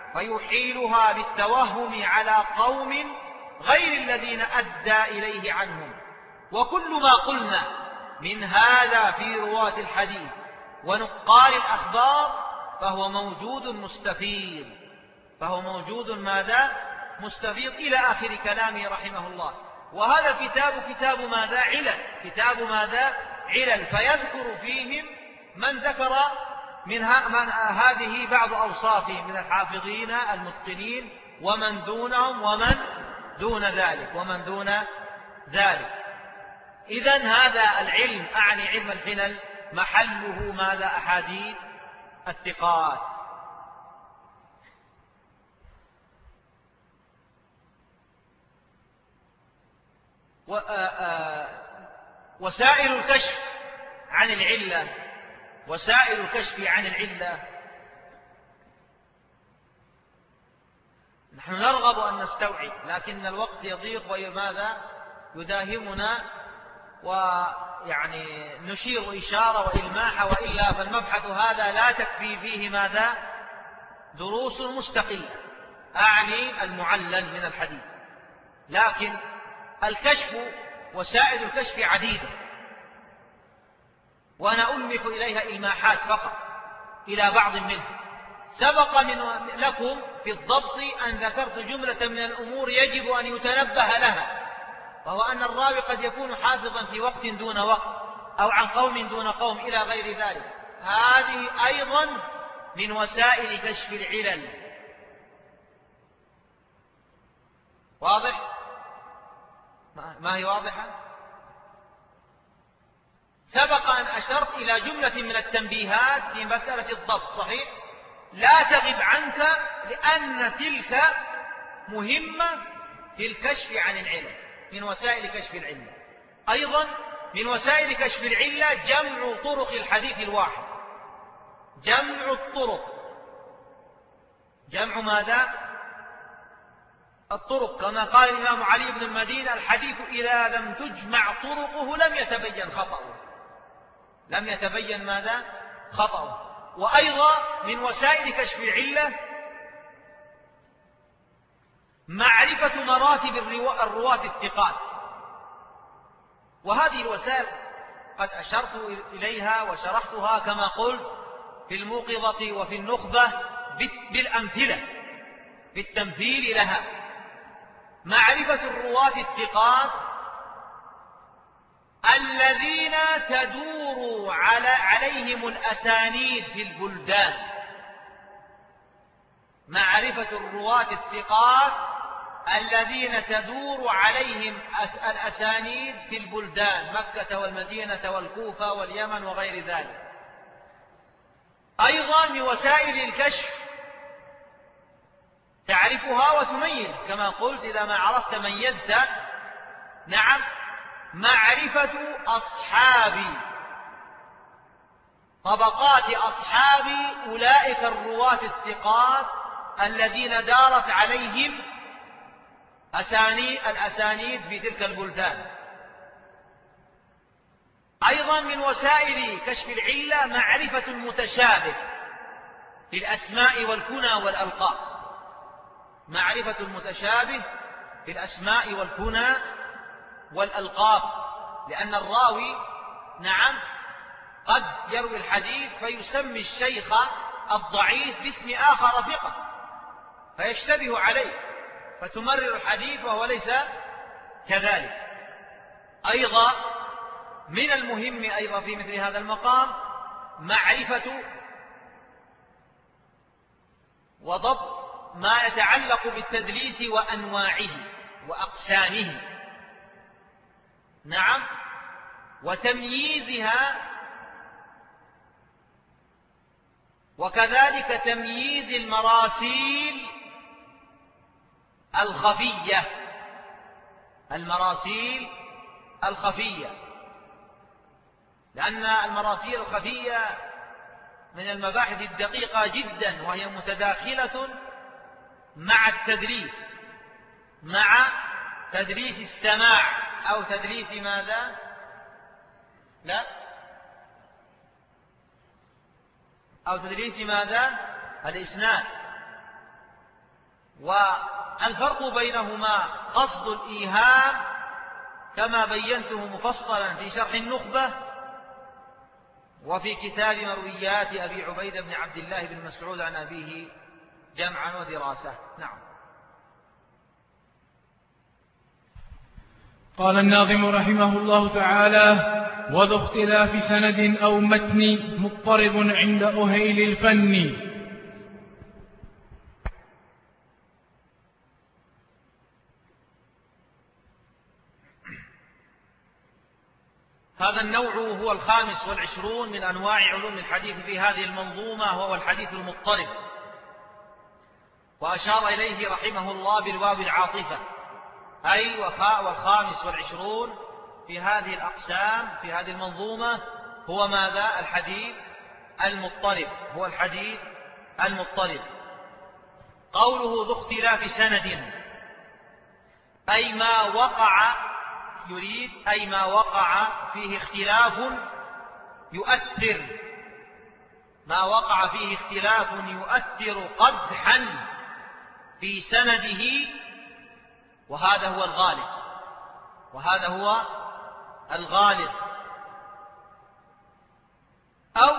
فيحيلها بالتوهم على قوم غير الذين أدى إليه عنهم. وكل ما قلنا من هذا في رواة الحديث ونقال الأخبار فهو موجود مستفيض فهو موجود ماذا؟ مستفيض إلى آخر كلامه رحمه الله. وهذا الكتاب كتاب ماذا؟ علل. كتاب ماذا؟ علل، فيذكر فيهم من ذكر من هذه بعض أوصافهم من الحافظين المتقنين ومن دونهم ومن دون ذلك ومن دون ذلك. إذن هذا العلم، أعني علم الحلل، محله ماذا؟ أحاديث الثقات. وسائل الكشف عن العلة وسائل الكشف عن العلة نحن نرغب أن نستوعب، لكن الوقت يضيق وماذا يداهمنا، ويعني نشير إشارة وإلماح، وإلا فالمبحث هذا لا تكفي فيه ماذا؟ دروس مستقلة، أعني المعلل من الحديث. لكن الكشف وسائل الكشف عديدة، وأنا ألمح إليها إلماحات فقط إلى بعض منها. سبق من لكم في الضبط أن ذكرت جملة من الأمور يجب أن يتنبه لها، وهو أن الراوي قد يكون حافظا في وقت دون وقت أو عن قوم دون قوم إلى غير ذلك. هذه أيضا من وسائل كشف العلل. واضح؟ ما هي واضحة؟ سبق أن أشرت إلى جملة من التنبيهات في مسألة الضبط، صحيح؟ لا تغب عنك، لأن تلك مهمة في الكشف عن العلل، من وسائل كشف العلة. أيضا من وسائل كشف العلة جمع طرق الحديث الواحد، جمع الطرق. جمع ماذا؟ الطرق، كما قال الإمام علي بن المدينة: الحديث إذا لم تجمع طرقه لم يتبين خطأه. لم يتبين ماذا؟ خطأه. وأيضا من وسائل كشف العلة معرفة مراتب الرواة الثقات، وهذه الوسائل قد أشرت إليها وشرحتها كما قلت في الموقظة وفي النخبة بالأمثلة، بالتمثيل لها. معرفة الرواة الثقات الذين تدور على عليهم الأسانيد في البلدان. معرفة الرواة الثقات الذين تدور عليهم الأسانيد في البلدان، مكة والمدينة والكوفة واليمن وغير ذلك. أيضا من وسائل الكشف تعرفها وتميز، كما قلت: إذا ما عرفت ميزت. نعم، معرفة أصحاب طبقات أصحاب أولئك الرواة الثقات الذين دارت عليهم أسانيد الأسانيد في تلك البلدان. أيضا من وسائل كشف العلة معرفة المتشابه في الأسماء والكنى والألقاب. معرفة المتشابه في الأسماء والكنى والألقاب، لأن الراوي نعم قد يروي الحديث فيسمي الشيخ الضعيف باسم آخر ثقة فيشتبه عليه فتمرر الحديث وهو ليس كذلك. أيضا من المهم أيضا في مثل هذا المقام معرفة وضبط ما يتعلق بالتدليس وأنواعه وأقسامه، نعم، وتمييزها، وكذلك تمييز المراسيل الخفية. المراسيل الخفية، لأن المراسيل الخفية من المباحث الدقيقة جدا، وهي متداخلة مع التدليس، مع تدليس السماع أو تدليس ماذا؟ لا أو تدليس ماذا؟ الإسناد. والفرق بينهما قصد الإيهام كما بينته مفصلا في شرح النخبة وفي كتاب مرويات أبي عبيدة بن عبد الله بن مسعود عن أبيه جمعا ودراسة. نعم. قال الناظم رحمه الله تعالى: وذو اختلاف سند أو متن مضطرب عند أهيل الفن. هذا النوع هو الخامس والعشرون من أنواع علوم الحديث في هذه المنظومة، وهو الحديث المضطرب، وأشار إليه رحمه الله بالواو العاطفة، أي والخامس والعشرون في هذه الأقسام في هذه المنظومة هو ماذا؟ الحديث المضطرب، هو الحديث المضطرب. قوله ذو اختلاف سند أي ما وقع، يريد أي ما وقع فيه اختلاف يؤثر، ما وقع فيه اختلاف يؤثر قدحا في سنده، وهذا هو الغالب، وهذا هو الغالب. أو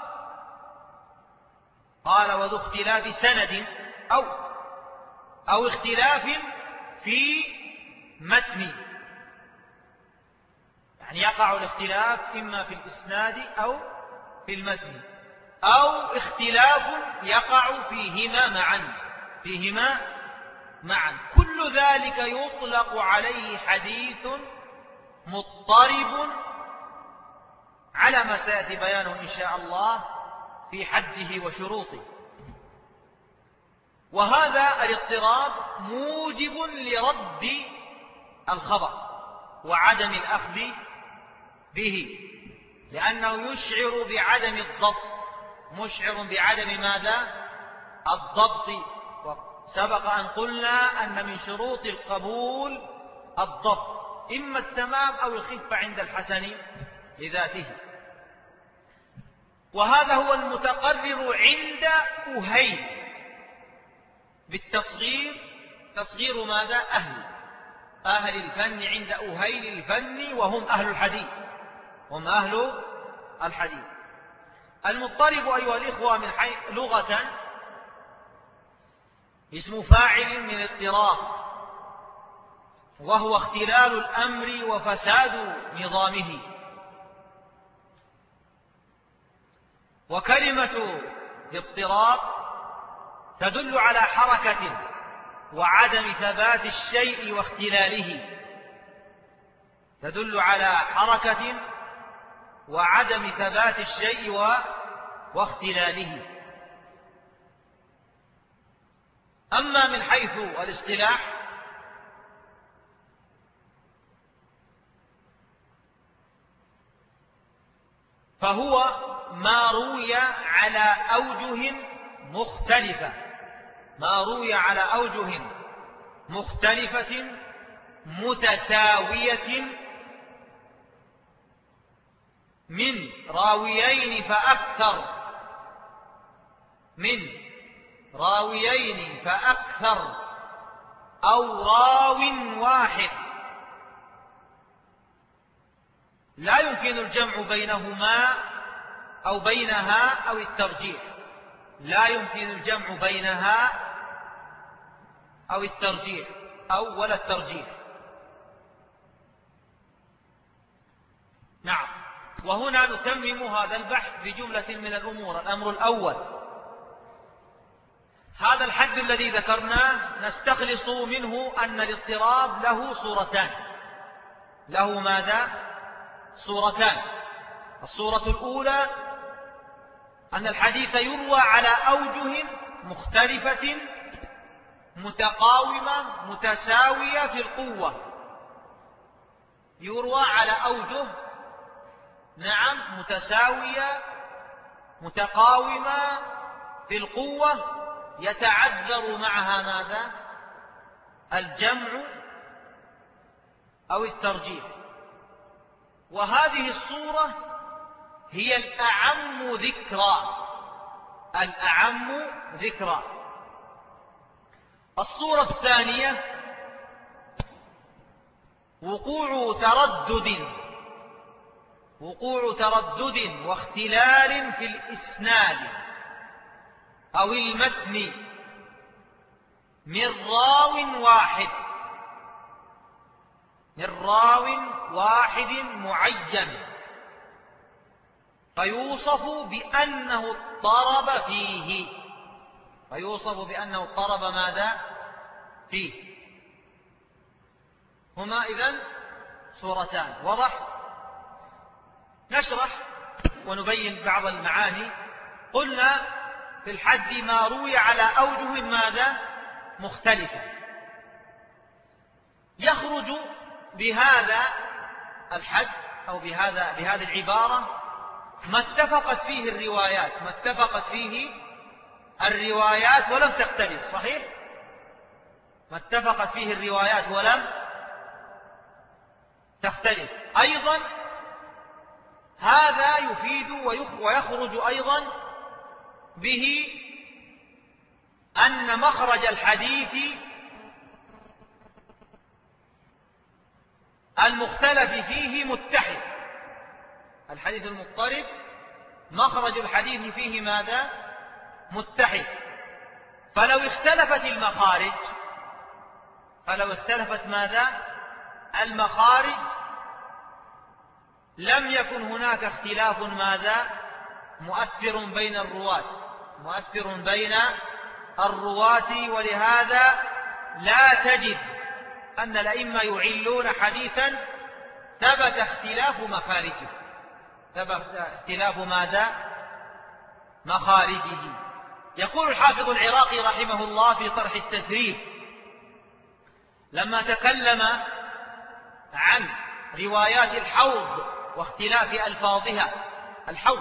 قال وذو اختلاف سند أو أو اختلاف في متن، يعني يقع الاختلاف إما في الإسناد أو في المتن، أو اختلاف يقع فيهما معا فيهما معا كل ذلك يطلق عليه حديث مضطرب، على ما سيأتي بيانه إن شاء الله في حده وشروطه. وهذا الاضطراب موجب لرد الخبر وعدم الأخذ به، لأنه يشعر بعدم الضبط، مشعر بعدم ماذا؟ الضبط. وسبق أن قلنا أن من شروط القبول الضبط، إما التمام أو الخفة عند الحسن لذاته. وهذا هو المتقرر عند أهيل بالتصغير، تصغير ماذا؟ أهل أهل الفن عند أهيل الفن، وهم أهل الحديث، هم أهل الحديث. المضطرب أيها الإخوة من حيث لغة اسم فاعل من اضطراب، وهو اختلال الأمر وفساد نظامه. وكلمة اضطراب تدل على حركة وعدم ثبات الشيء واختلاله، تدل على حركة وعدم ثبات الشيء واختلاله. أما من حيث الاصطلاح فهو ما روي على أوجه مختلفة، ما روي على أوجه مختلفة متساوية من راويين فأكثر، من راويين فأكثر أو راو واحد، لا يمكن الجمع بينهما أو بينها أو الترجيح، لا يمكن الجمع بينها أو الترجيح أو ولا الترجيح. نعم. وهنا نتمم هذا البحث بجملة من الأمور. الأمر الأول، هذا الحد الذي ذكرناه نستخلص منه أن الاضطراب له صورتان، له ماذا؟ صورتان. الصورة الأولى أن الحديث يروى على أوجه مختلفة متقاومة متساوية في القوة، يروى على أوجه نعم متساوية متقاومة في القوة، يتعذر معها ماذا؟ الجمع أو الترجيح. وهذه الصورة هي الأعم ذكرى، الأعم ذكرى. الصورة الثانية وقوع تردد وقوع تردد واختلال في الإسناد أو المتن من راو واحد من راو واحد معين فيوصف بأنه اضطرب فيه فيوصف بأنه اضطرب ماذا فيه. هما إذن صورتان. وضح؟ نشرح ونبين بعض المعاني. قلنا في الحد ما روي على أوجه ماذا مختلفة، يخرج بهذا الحد أو بهذا بهذه العبارة ما اتفقت فيه الروايات ما اتفقت فيه الروايات ولم تختلف. صحيح؟ ما اتفقت فيه الروايات ولم تختلف. أيضا هذا يفيد ويخرج أيضا به أن مخرج الحديث المختلف فيه متحد. الحديث المضطرب مخرج الحديث فيه ماذا متحد. فلو اختلفت المخارج فلو اختلفت ماذا المخارج لم يكن هناك اختلاف ماذا مؤثر بين الرواة مؤثر بين الرواة ولهذا لا تجد أن الأئمة يعلون حديثا ثبت اختلاف مخارجه ثبت اختلاف ماذا مخارجه. يقول الحافظ العراقي رحمه الله في طرح التثريب لما تكلم عن روايات الحوض واختلاف ألفاظها الحوض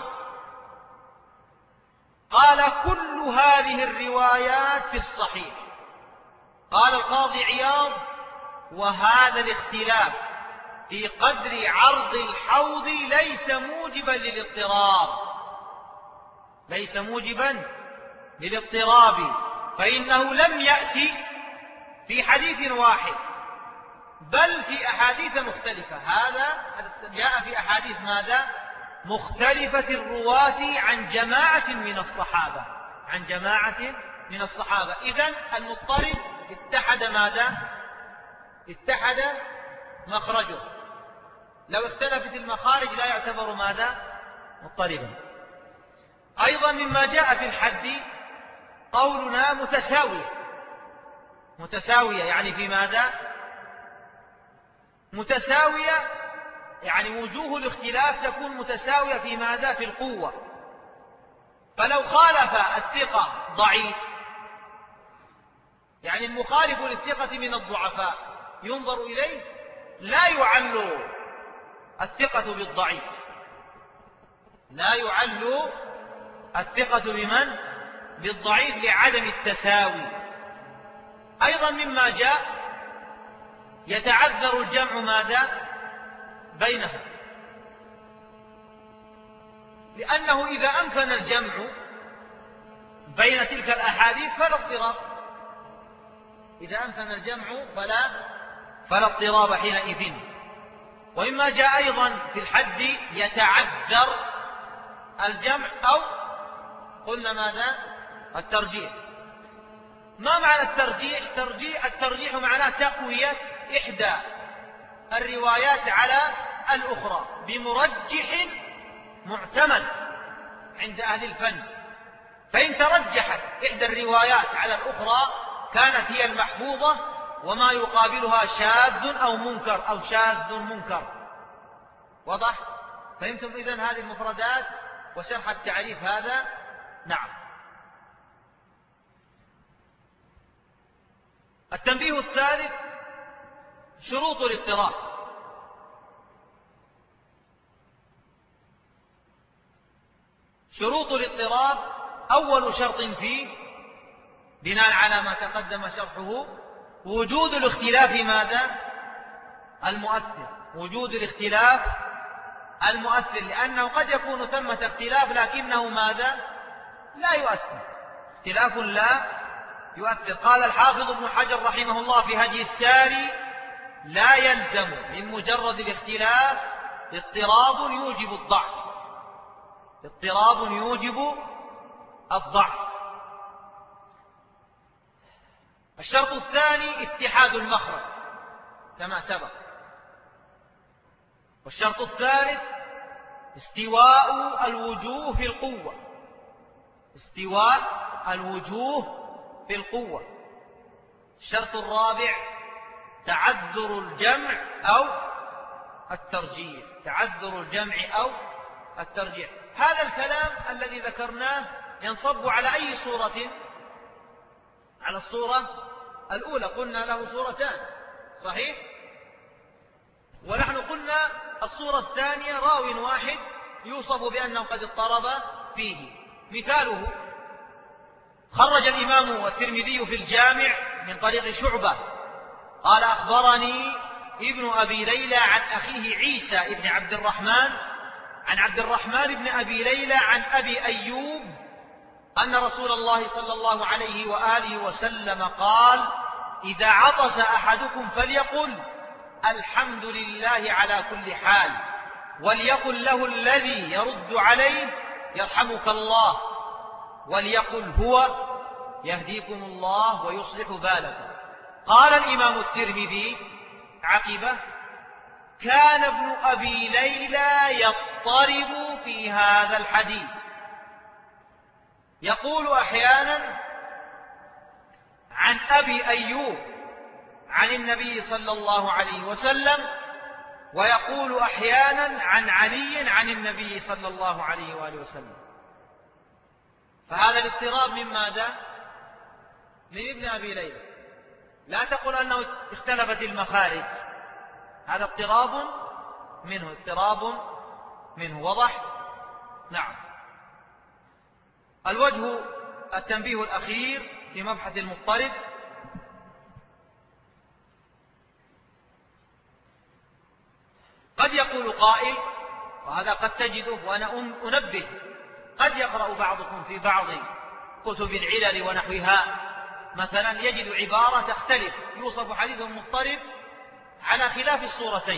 قال كل هذه الروايات في الصحيح. قال القاضي عياض وهذا الاختلاف في قدر عرض الحوض ليس موجبا للاضطراب ليس موجبا للاضطراب فإنه لم يأتي في حديث واحد بل في أحاديث مختلفة. هذا جاء في أحاديث ماذا مختلفة الرواة عن جماعة من الصحابة عن جماعة من الصحابة. إذن المضطرب اتحد ماذا اتحد مخرجه. لو اختلفت المخارج لا يعتبر ماذا مضطربا. أيضا مما جاء في الحد قولنا متساوية متساوية يعني في ماذا متساوية يعني وجوه الاختلاف تكون متساوية في ماذا في القوة. فلو خالف الثقة ضعيف يعني المخالف للثقة من الضعفاء ينظر إليه لا يعل الثقة بالضعيف لا يعل الثقة بمن بالضعيف لعدم التساوي. أيضا مما جاء يتعذر الجمع ماذا بينهم لأنه إذا أمكن الجمع بين تلك الأحاديث فلا اضطراب إذا أمكن الجمع فلا فلا اضطراب حينئذ. ومما جاء أيضا في الحد يتعذر الجمع أو قلنا ماذا الترجيح. ما معنى الترجيح ترجيح الترجيح معناه تقوية إحدى الروايات على الأخرى بمرجح معتمد عند أهل الفن. فإن ترجحت إحدى الروايات على الأخرى كانت هي المحفوظة وما يقابلها شاذ أو منكر أو شاذ منكر. واضح؟ فهمتم إذن هذه المفردات وشرح التعريف هذا؟ نعم. التنبيه الثالث شروط الاضطراب. شروط الاضطراب أول شرط فيه بناء على ما تقدم شرحه وجود الاختلاف ماذا المؤثر وجود الاختلاف المؤثر لأنه قد يكون ثمة اختلاف لكنه ماذا لا يؤثر اختلاف لا يؤثر. قال الحافظ ابن حجر رحمه الله في هدي الساري: لا يلزم من مجرد الاختلاف اضطراب يوجب الضعف اضطراب يوجب الضعف. الشرط الثاني اتحاد المخرج كما سبق. والشرط الثالث استواء الوجوه في القوة استواء الوجوه في القوة. الشرط الرابع تعذر الجمع أو الترجيح تعذر الجمع أو الترجيح. هذا الكلام الذي ذكرناه ينصب على أي صورة؟ على الصورة الأولى. قلنا له صورتان صحيح، ونحن قلنا الصورة الثانية راو واحد يوصف بأنه قد اضطرب فيه. مثاله: خرج الإمام الترمذي في الجامع من طريق شعبة قال: أخبرني ابن أبي ليلى عن أخيه عيسى ابن عبد الرحمن عن عبد الرحمن بن أبي ليلى عن أبي أيوب أن رسول الله صلى الله عليه وآله وسلم قال: إذا عطس أحدكم فليقل الحمد لله على كل حال، وليقل له الذي يرد عليه يرحمك الله، وليقل هو يهديكم الله ويصلح بالكم. قال الإمام الترمذي عقبه: كان ابن أبي ليلى يضطرب في هذا الحديث، يقول أحيانا عن أبي أيوب عن النبي صلى الله عليه وسلم، ويقول أحيانا عن علي عن النبي صلى الله عليه وآله وسلم. فهذا الاضطراب من ماذا؟ من ابن أبي ليلى. لا تقل أنه اختلفت المخارج، هذا اضطراب منه اضطراب منه وضح؟ نعم. الوجه التنبيه الأخير في مبحث المضطرب: قد يقول قائل، وهذا قد تجده وأنا أنبه، قد يقرأ بعضكم في بعض كتب العلل ونحوها مثلا يجد عبارة تختلف، يوصف حديث مضطرب على خلاف الصورتين،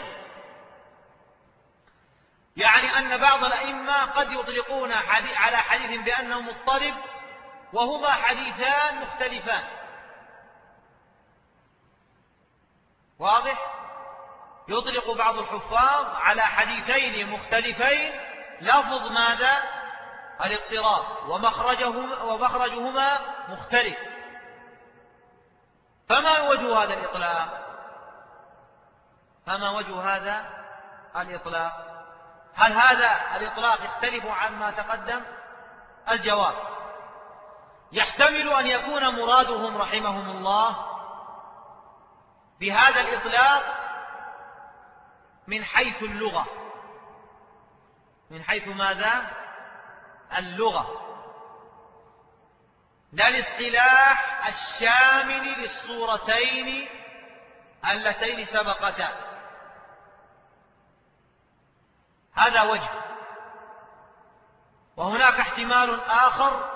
يعني أن بعض الأئمة قد يطلقون على حديث بأنه مضطرب وهما حديثان مختلفان. واضح؟ يطلق بعض الحفاظ على حديثين مختلفين لفظ ماذا؟ الاضطراب، ومخرجهما, ومخرجهما مختلف. فما وجه هذا الإطلاق؟ فما وجه هذا الإطلاق؟ هل هذا الإطلاق يختلف عما تقدم؟ الجواب: يحتمل أن يكون مرادهم رحمهم الله بهذا الإطلاق من حيث اللغة. من حيث ماذا؟ اللغة، لا الاصطلاح الشامل للصورتين اللتين سبقتا. هذا وجه. وهناك احتمال آخر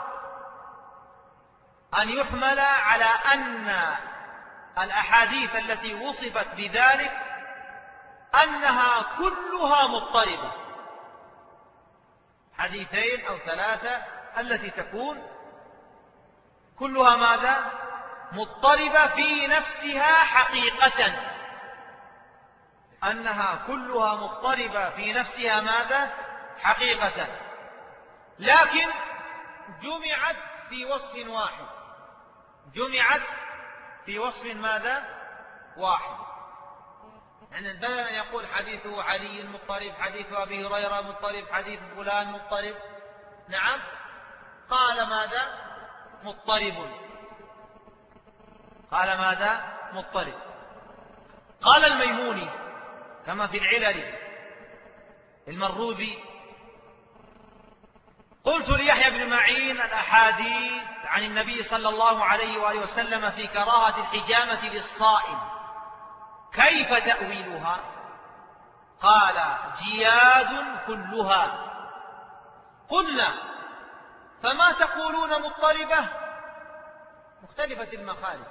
أن يحمل على أن الأحاديث التي وصفت بذلك أنها كلها مضطربة، حديثين أو ثلاثة التي تكون كلها ماذا؟ مضطربة في نفسها حقيقة، أنها كلها مضطربة في نفسها ماذا؟ حقيقة، لكن جمعت في وصف واحد، جمعت في وصف ماذا؟ واحد. يعني بدل أن يقول حديث علي مضطرب، حديث أبي هريرة مضطرب، حديث فلان مضطرب، نعم، قال ماذا؟ مضطرب. قال ماذا؟ مضطرب. قال الميموني كما في العلل المروذي: قلت ليحيى بن معين الأحاديث عن النبي صلى الله عليه وآله وسلم في كراهة الحجامة للصائم كيف تأويلها؟ قال: جياد كلها. قلنا: فما تقولون مضطربة؟ مختلفة المخارج.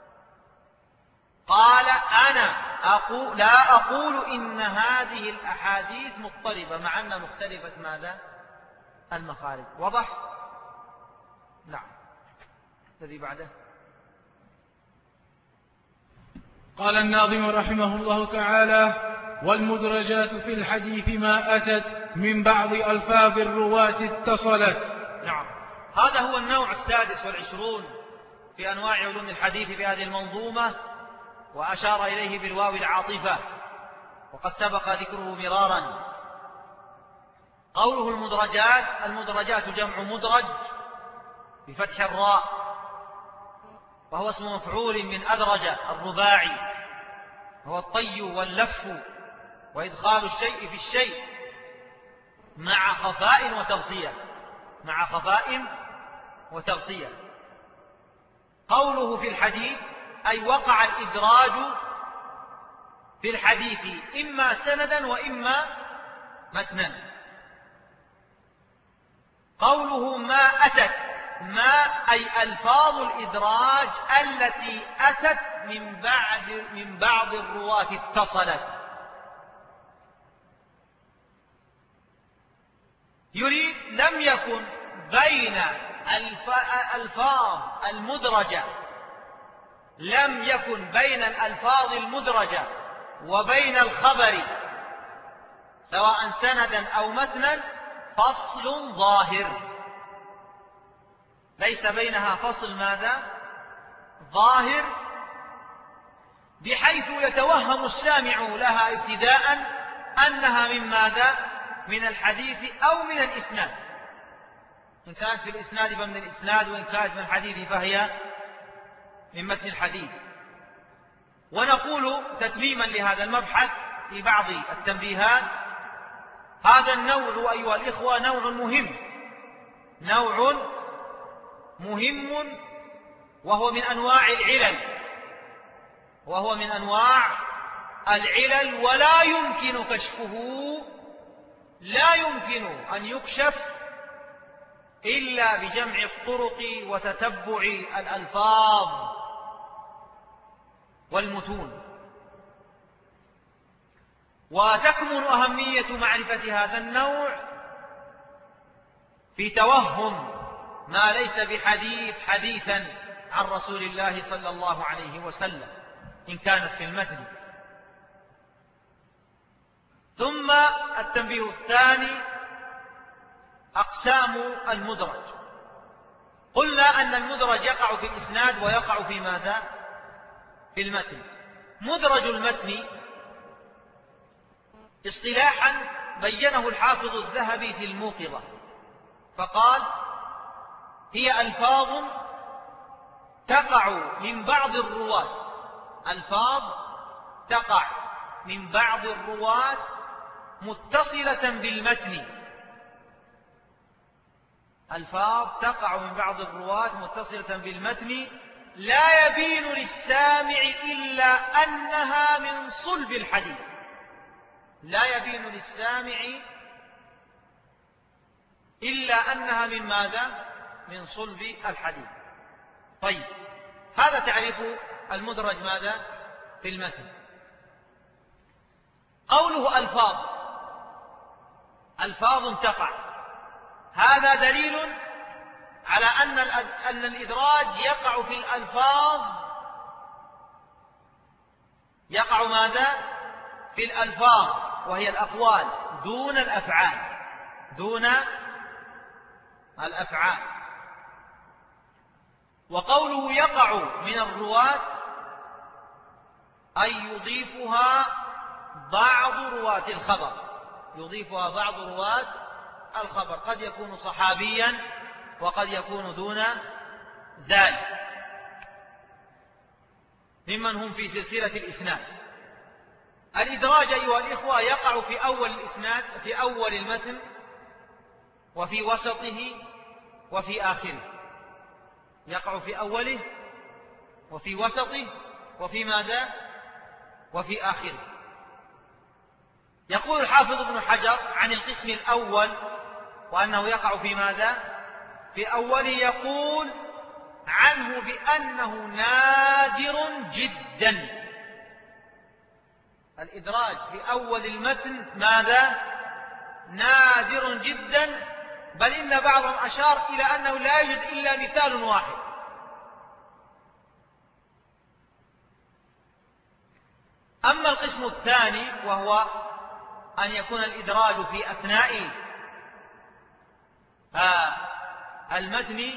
قال أنا أقول لا أقول إن هذه الأحاديث مضطربة مع أنها مختلفة ماذا؟ المخارج. وضح؟ نعم. الذي بعده. قال الناظم رحمه الله تعالى: والمدرجات في الحديث ما أتت من بعض ألفاظ الرواة اتصلت. نعم، هذا هو النوع السادس والعشرون في أنواع علوم الحديث في هذه المنظومة، وأشار إليه بالواو العاطفة، وقد سبق ذكره مرارا. قوله المدرجات، المدرجات جمع مدرج بفتح الراء، وهو اسم مفعول من أدرج الرباعي، هو الطي واللف وإدخال الشيء في الشيء مع خفاء وتغطية، مع خفاء وتغطية. قوله في الحديث أي وقع الإدراج في الحديث إما سندا وإما متنا. قوله ما أتت، ما أي ألفاظ الإدراج التي أتت من بعد من بعض الرواة اتصلت. يريد لم يكن بين الألفاظ المدرجة لم يكن بين الألفاظ المدرجة وبين الخبر سواء سندا أو متنا فصل ظاهر، ليس بينها فصل ماذا؟ ظاهر، بحيث يتوهم السامع لها ابتداء أنها من ماذا؟ من الحديث أو من الإسناد. إن كانت في الإسناد فمن الإسناد، وإن كانت من الحديث فهي من متن الحديث. ونقول تتميما لهذا المبحث في بعض التنبيهات: هذا النوع أيها الإخوة نوع مهم، نوع مهم، وهو من أنواع العلل، وهو من أنواع العلل ولا يمكن كشفه، لا يمكن أن يكشف إلا بجمع الطرق وتتبع الألفاظ والمتون. وتكمن أهمية معرفة هذا النوع في توهم ما ليس بحديث حديثا عن رسول الله صلى الله عليه وسلم إن كانت في المتن. ثم التنبيه الثاني: أقسام المدرج. قلنا أن المدرج يقع في الإسناد ويقع في ماذا؟ في المتن. مدرج المتن اصطلاحا بينه الحافظ الذهبي في الموقظة، فقال: هي ألفاظ تقع من بعض الرواة، ألفاظ تقع من بعض الرواة متصلة بالمتن، ألفاظ تقع من بعض الرواة متصلة بالمتن لا يبين للسامع إلا أنها من صلب الحديث، لا يبين للسامع إلا أنها من ماذا؟ من صلب الحديث. طيب، هذا تعريف المدرج ماذا؟ في المتن. قوله ألفاظ، ألفاظ تقع، هذا دليل على أن أن الإدراج يقع في الألفاظ، يقع ماذا؟ في الألفاظ وهي الأقوال دون الأفعال، دون الأفعال. وقوله يقع من الرواة أي يضيفها بعض رواة الخبر، يضيفها بعض رواة الخبر، قد يكون صحابيا وقد يكون دون ذلك ممن هم في سلسلة الإسناد. الإدراج أيها الإخوة يقع في أول الإسناد، في أول المتن، وفي وسطه وفي آخره، يقع في أوله وفي وسطه وفي ماذا؟ وفي آخره. يقول الحافظ ابن حجر عن القسم الأول وأنه يقع في ماذا؟ في أوله، يقول: عنه بأنه نادر جدا. الإدراج في أول المتن ماذا؟ نادر جدا، بل إن بعضهم أشار إلى أنه لا يوجد إلا مثال واحد. أما القسم الثاني وهو أن يكون الإدراج في أثناء المتن،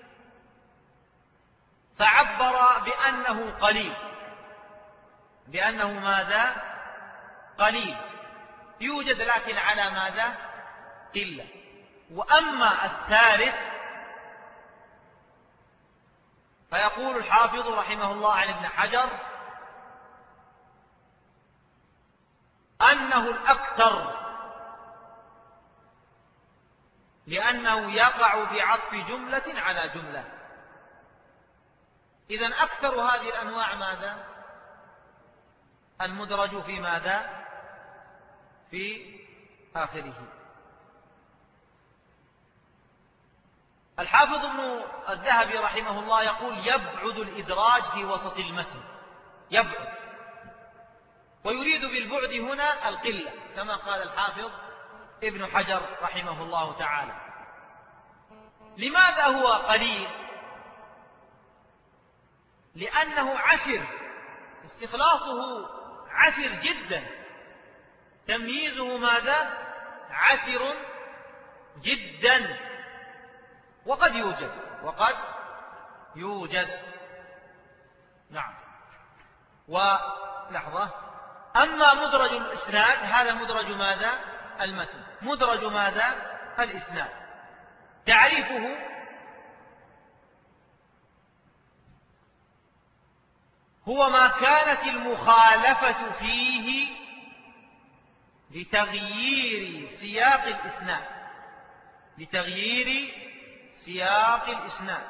فعبر بأنه قليل، بأنه ماذا؟ قليل، يوجد لكن على ماذا؟ قلة. وأما الثالث فيقول الحافظ رحمه الله عن ابن حجر أنه الأكثر، لأنه يقع بعطف جملة على جملة. إذن أكثر هذه الأنواع ماذا؟ المدرج في ماذا؟ في آخره. الحافظ ابن الذهبي رحمه الله يقول يبعد الإدراج في وسط المتن، يبعد، ويريد بالبعد هنا القلة كما قال الحافظ ابن حجر رحمه الله تعالى. لماذا هو قليل؟ لأنه عسر، استخلاصه عسر جدا، تمييزه ماذا؟ عسر جدا. وقد يوجد وقد يوجد نعم. ولحظة، أما مدرج الإسناد هذا مدرج ماذا؟ المتن. مدرج ماذا؟ الإسناد. تعريفه هو ما كانت المخالفة فيه لتغيير سياق الإسناد، لتغيير سياق الإسناد.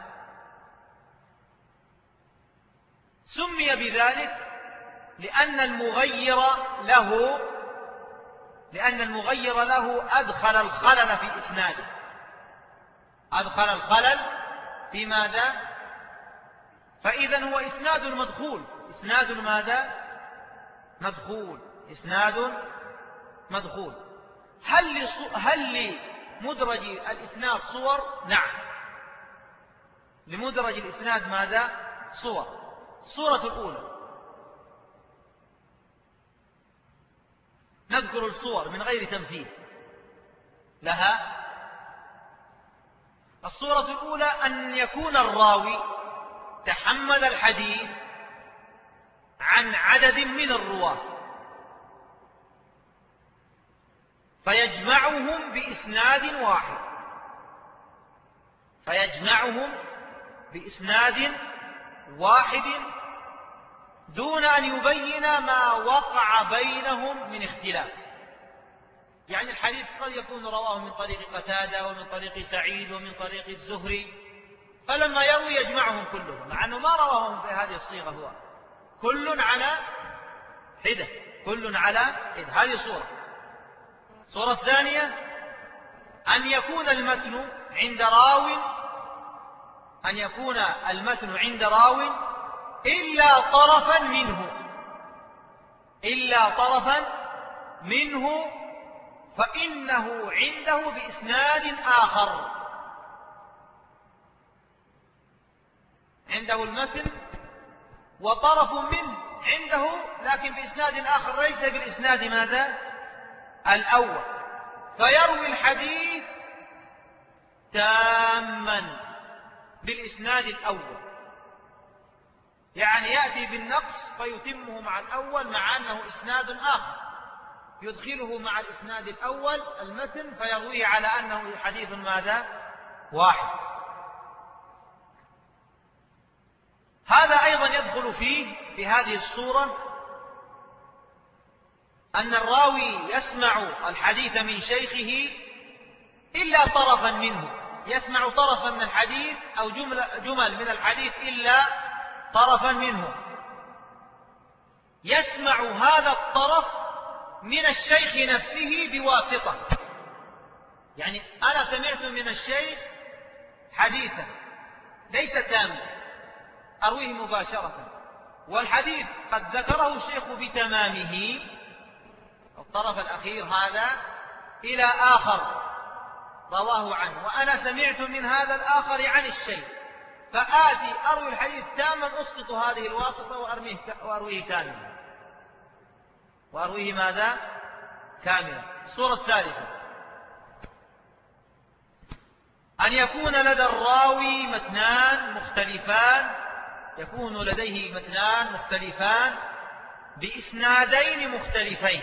سمي بذلك لأن المغير له لأن المغير له أدخل الخلل في إسناده، أدخل الخلل في ماذا؟ فإذا هو إسناد مدخول، إسناد ماذا؟ مدخول، إسناد مدخول. هل هل لمدرج الإسناد صور؟ نعم، لمدرج الإسناد ماذا؟ صور. الصورة الأولى، نذكر الصور من غير تمثيل لها. الصورة الأولى أن يكون الراوي تحمل الحديث عن عدد من الرواة فيجمعهم بإسناد واحد، فيجمعهم بإسناد واحد دون أن يبين ما وقع بينهم من اختلاف. يعني الحديث قد يكون رواه من طريق قتادة ومن طريق سعيد ومن طريق الزهري، فلما يروي يجمعهم كلهم، مع أنه ما رواهم بهذه الصيغة، هو كل على حدة، كل على حدة. هذه صورة. صورة ثانية أن يكون المتن عند راو أن يكون المتن عند راو إلا طرفا منه، إلا طرفا منه فإنه عنده بإسناد آخر. عنده المتن وطرف منه عنده لكن بإسناد آخر ليس بالإسناد ماذا؟ الأول، فيروي الحديث تاما بالإسناد الأول، يعني يأتي بالنقص فيتمه مع الأول مع أنه إسناد آخر، يدخله مع الإسناد الأول المتن فيرويه على أنه حديث ماذا؟ واحد. هذا أيضا يدخل فيه في هذه الصورة أن الراوي يسمع الحديث من شيخه إلا طرفا منه، يسمع طرفا من الحديث أو جمل, جمل من الحديث إلا طرفا منه، يسمع هذا الطرف من الشيخ نفسه بواسطة. يعني أنا سمعت من الشيخ حديثا ليس تاما، أرويه مباشرة. والحديث قد ذكره الشيخ بتمامه الطرف الأخير هذا إلى آخر رواه عنه، وأنا سمعت من هذا الآخر عن الشيخ، فآتي أروي الحديث تاما أسقط هذه الواسطة وأرميه وأرويه كاملا، وأرويه ماذا؟ كاملا. الصورة الثالثة أن يكون لدى الراوي متنان مختلفان، يكون لديه متنان مختلفان بإسنادين مختلفين،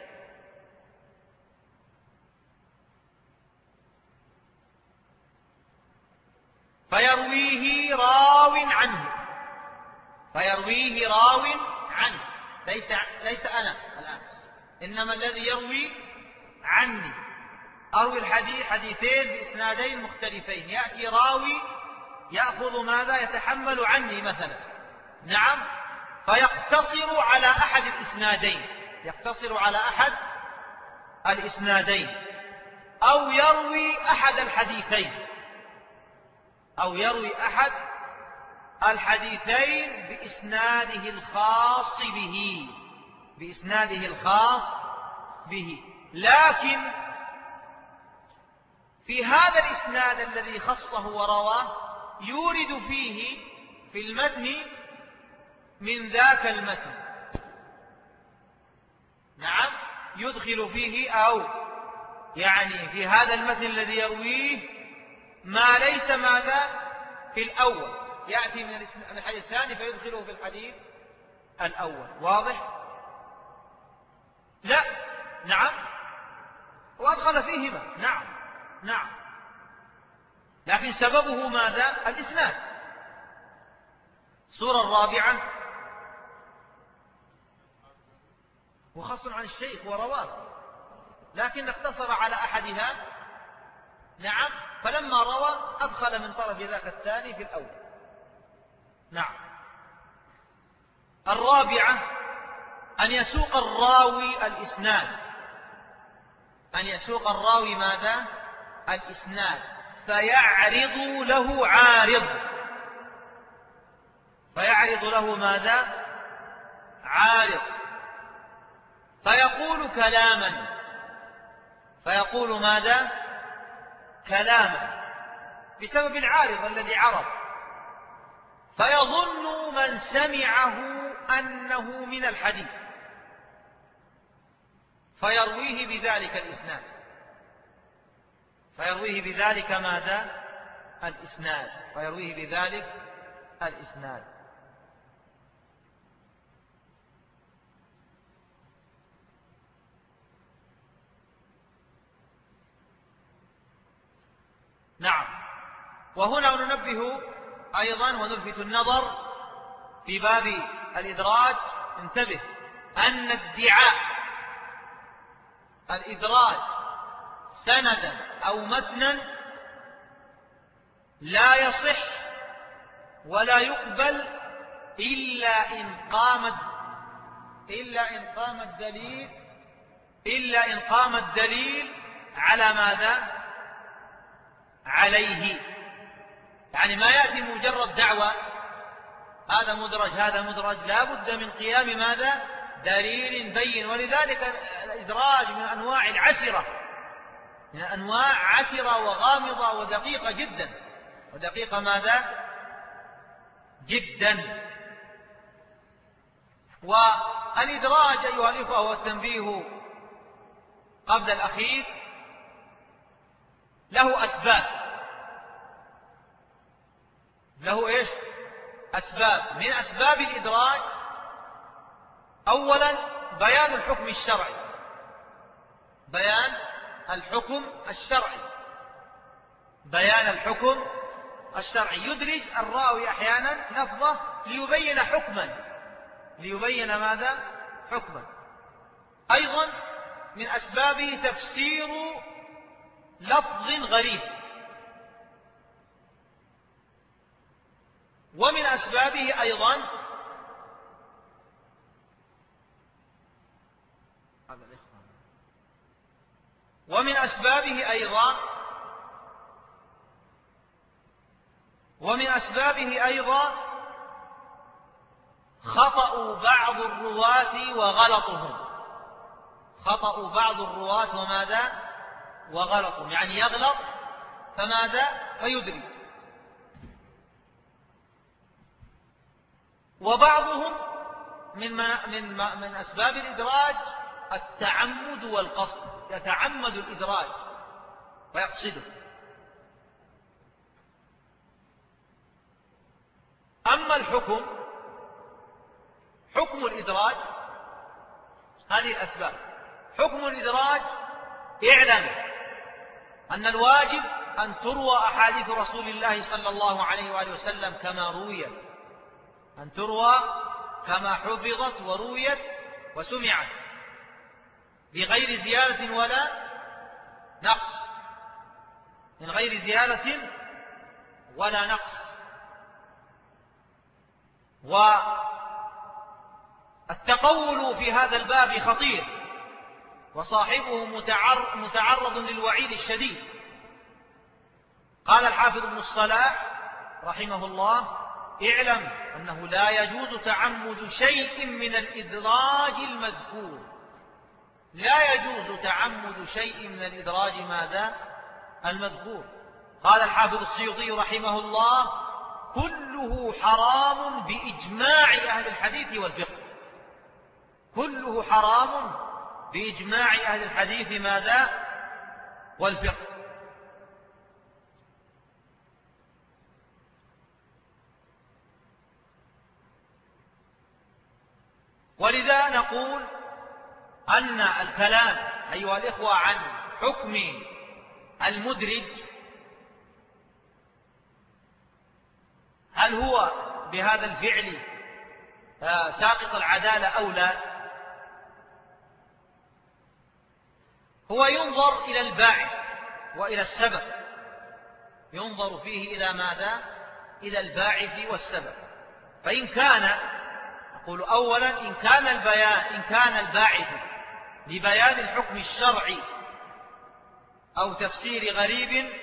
فيرويه راو عنه فيرويه راو عنه ليس ليس أنا الآن، إنما الذي يروي عني. أروي الحديث حديثين بإسنادين مختلفين، يأتي راوي يأخذ ماذا؟ يتحمل عني مثلا، نعم، فيقتصر على أحد الإسنادين يقتصر على أحد الإسنادين أو يروي أحد الحديثين أو يروي أحد الحديثين بإسناده الخاص به بإسناده الخاص به لكن في هذا الإسناد الذي خصه ورواه يورد فيه في المتن من ذاك المتن، نعم، يدخل فيه أو يعني في هذا المتن الذي يرويه ما ليس ماذا في الأول، يأتي من الحديث الثاني فيدخله في الحديث الأول. واضح؟ لا، نعم، وأدخل فيهما، نعم نعم، لكن سببه ماذا؟ الإسناد. الصورة الرابعة وخص عن الشيخ ورواه لكن اقتصر على أحدها، نعم، فلما روى أدخل من طرف ذاك الثاني في الأول، نعم. الرابعة أن يسوق الراوي الإسناد أن يسوق الراوي ماذا؟ الإسناد فيعرض له عارض فيعرض له ماذا؟ عارض فيقول كلاما فيقول ماذا؟ كلاما بسبب العارض الذي عرض، فيظن من سمعه أنه من الحديث فيرويه بذلك الإسناد فيرويه بذلك ماذا؟ الإسناد فيرويه بذلك الإسناد. نعم. وهنا ننبه أيضا ونلفت النظر في باب الإدراج، انتبه أن ادعاء الإدراج سندا أو متنا لا يصح ولا يقبل إلا إن قام إلا إن قام الدليل إلا إن قام الدليل على ماذا؟ عليه. يعني ما يأتي مجرد دعوة هذا مدرج هذا مدرج، لا بد من قيام ماذا؟ دليل بين. ولذلك الإدراج من أنواع العسرة من أنواع عسرة وغامضة ودقيقة جدا ودقيقة ماذا؟ جدا. والإدراج أيها الإخوة هو التنبيه قبل الأخير، له أسباب له إيش؟ أسباب. من أسباب الإدراج أولا بيان الحكم الشرعي بيان الحكم الشرعي بيان الحكم الشرعي يدرج الراوي أحيانا لفظه ليبين حكما ليبين ماذا؟ حكما. أيضا من أسبابه تفسير لفظ غريب، ومن أسبابه أيضا ومن أسبابه أيضا ومن أسبابه أيضا خطأ بعض الرواة وغلطهم، خطأ بعض الرواة وماذا وغلطهم، يعني يغلط فماذا فيدرك. وبعضهم من من من أسباب الإدراج التعمد والقصد، يتعمد الإدراج ويقصده. أما الحكم، حكم الإدراج هذه الأسباب. حكم الإدراج: اعلم أن الواجب أن تروى أحاديث رسول الله صلى الله عليه وآله وسلم كما رويت، أن تروى كما حفظت ورويت وسمعت بغير زيادة ولا نقص، من غير زيادة ولا نقص. والتقول في هذا الباب خطير، وصاحبه متعرض للوعيد الشديد. قال الحافظ ابن الصلاح رحمه الله: اعلم أنه لا يجوز تعمد شيء من الإدراج المذكور، لا يجوز تعمد شيء من الإدراج ماذا المذكور. قال الحافظ السيوطي رحمه الله: كله حرام بإجماع أهل الحديث والفقه، كله حرام بإجماع أهل الحديث ماذا والفقه. ولذا نقول أن الكلام أيها الإخوة عن حكم المدرج، هل هو بهذا الفعل ساقط العدالة أو لا، هو ينظر إلى الباعث وإلى السبب، ينظر فيه إلى ماذا؟ إلى الباعث والسبب. فإن كان، نقول أولا، إن كان البيان إن كان الباعث لبيان الحكم الشرعي أو تفسير غريب،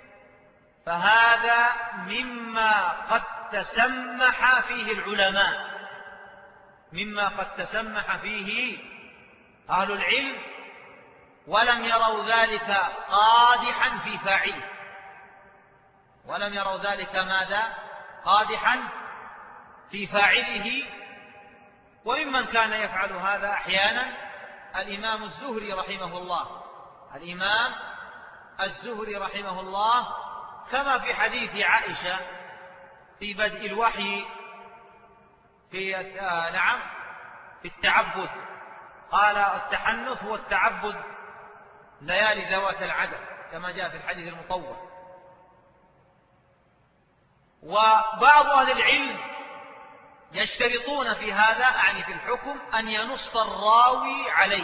فهذا مما قد تسمح فيه العلماء، مما قد تسمح فيه أهل العلم، ولم يروا ذلك قادحا في فاعله، ولم يروا ذلك ماذا قادحا في فاعله. وممن كان يفعل هذا أحيانا الإمام الزهري رحمه الله، الإمام الزهري رحمه الله، كما في حديث عائشة في بدء الوحي في آه نعم في التعبد، قال: التحنث هو التعبد ليالي ذوات العدد، كما جاء في الحديث المطول. وبعض أهل العلم يشترطون في هذا، يعني في الحكم، أن ينص الراوي عليه،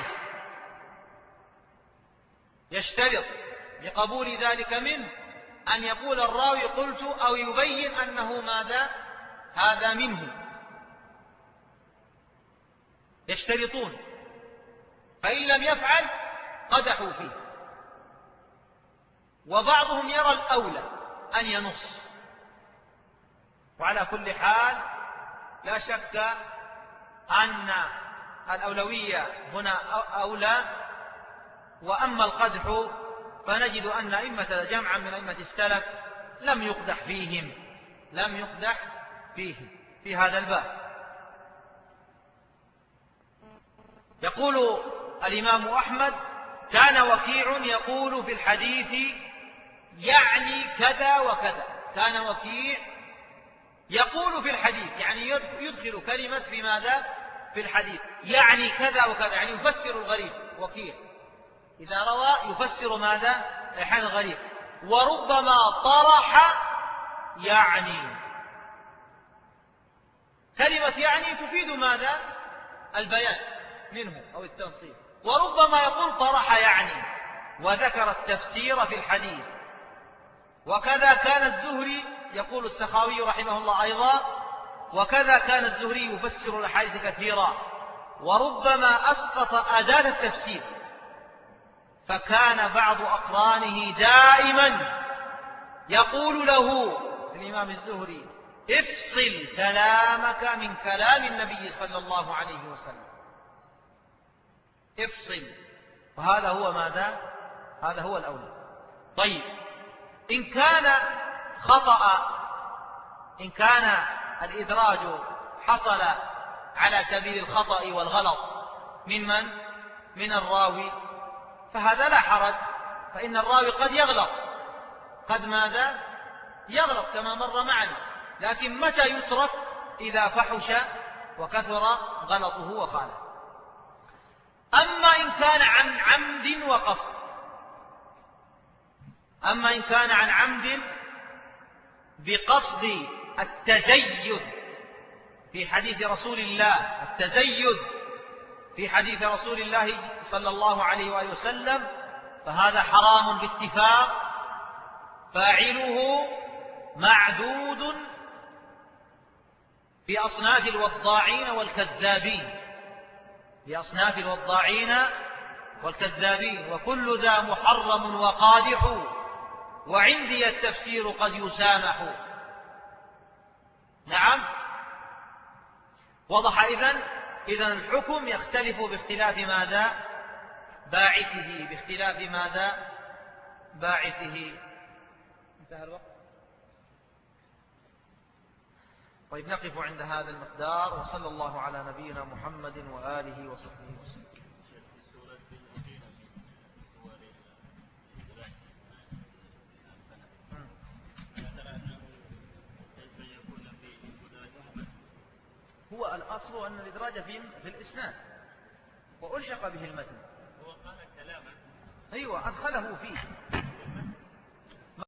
يشترط لقبول ذلك منه أن يقول الراوي قلت، أو يبين أنه ماذا هذا منه، يشترطون. فإن لم يفعل قدحوا فيه. وبعضهم يرى الأولى أن ينص. وعلى كل حال لا شك أن الأولوية هنا أولى. وأما القدح فنجد أن أئمة جمعا من أئمة السلف لم يقدح فيهم، لم يقدح فيهم في هذا الباب. يقول الإمام أحمد: كان وكيع يقول في الحديث يعني كذا وكذا. كان وكيع يقول في الحديث، يعني يدخل كلمة في ماذا في الحديث، يعني كذا وكذا، يعني يفسر الغريب. وكيع إذا روى يفسر ماذا حال الغريب. وربما طرح يعني، كلمة يعني تفيد ماذا البيان منه أو التنصيص. وربما يقول طرح يعني وذكر التفسير في الحديث. وكذا كان الزهري، يقول السخاوي رحمه الله أيضا: وكذا كان الزهري يفسر الأحاديث كثيرا، وربما أسقط أداة التفسير. فكان بعض أقرانه دائما يقول له: الإمام الزهري: افصل كلامك من كلام النبي صلى الله عليه وسلم. افصل. وهذا هو ماذا؟ هذا هو الأولى. طيب، إن كان خطأ، إن كان الإدراج حصل على سبيل الخطأ والغلط ممن؟ من الراوي، فهذا لا حرج، فإن الراوي قد يغلط، قد ماذا؟ يغلط كما مر معنا، لكن متى يترك؟ إذا فحش وكثر غلطه وخالف. أما إن كان عن عمد وقصد، أما إن كان عن عمد بقصد التزيد في حديث رسول الله، التزيد في حديث رسول الله صلى الله عليه وآله وسلم، فهذا حرام باتفاق، فاعله معدود في أصناف الوضاعين والكذابين، في أصناف الوضاعين والكذابين، وكل ذا محرم وقادح، وعندي التفسير قد يسامح. نعم، وضح إذن إذن الحكم يختلف باختلاف ماذا؟ باعثه، باختلاف ماذا؟ باعثه. انتهى الوقت. طيب، نقف عند هذا المقدار، وصلى الله على نبينا محمد وآله وصحبه وسلم. هو الأصل أن الإدراج في في الإسناد وألحق به المتن. هو قال كلاما، أيوة، أدخله فيه.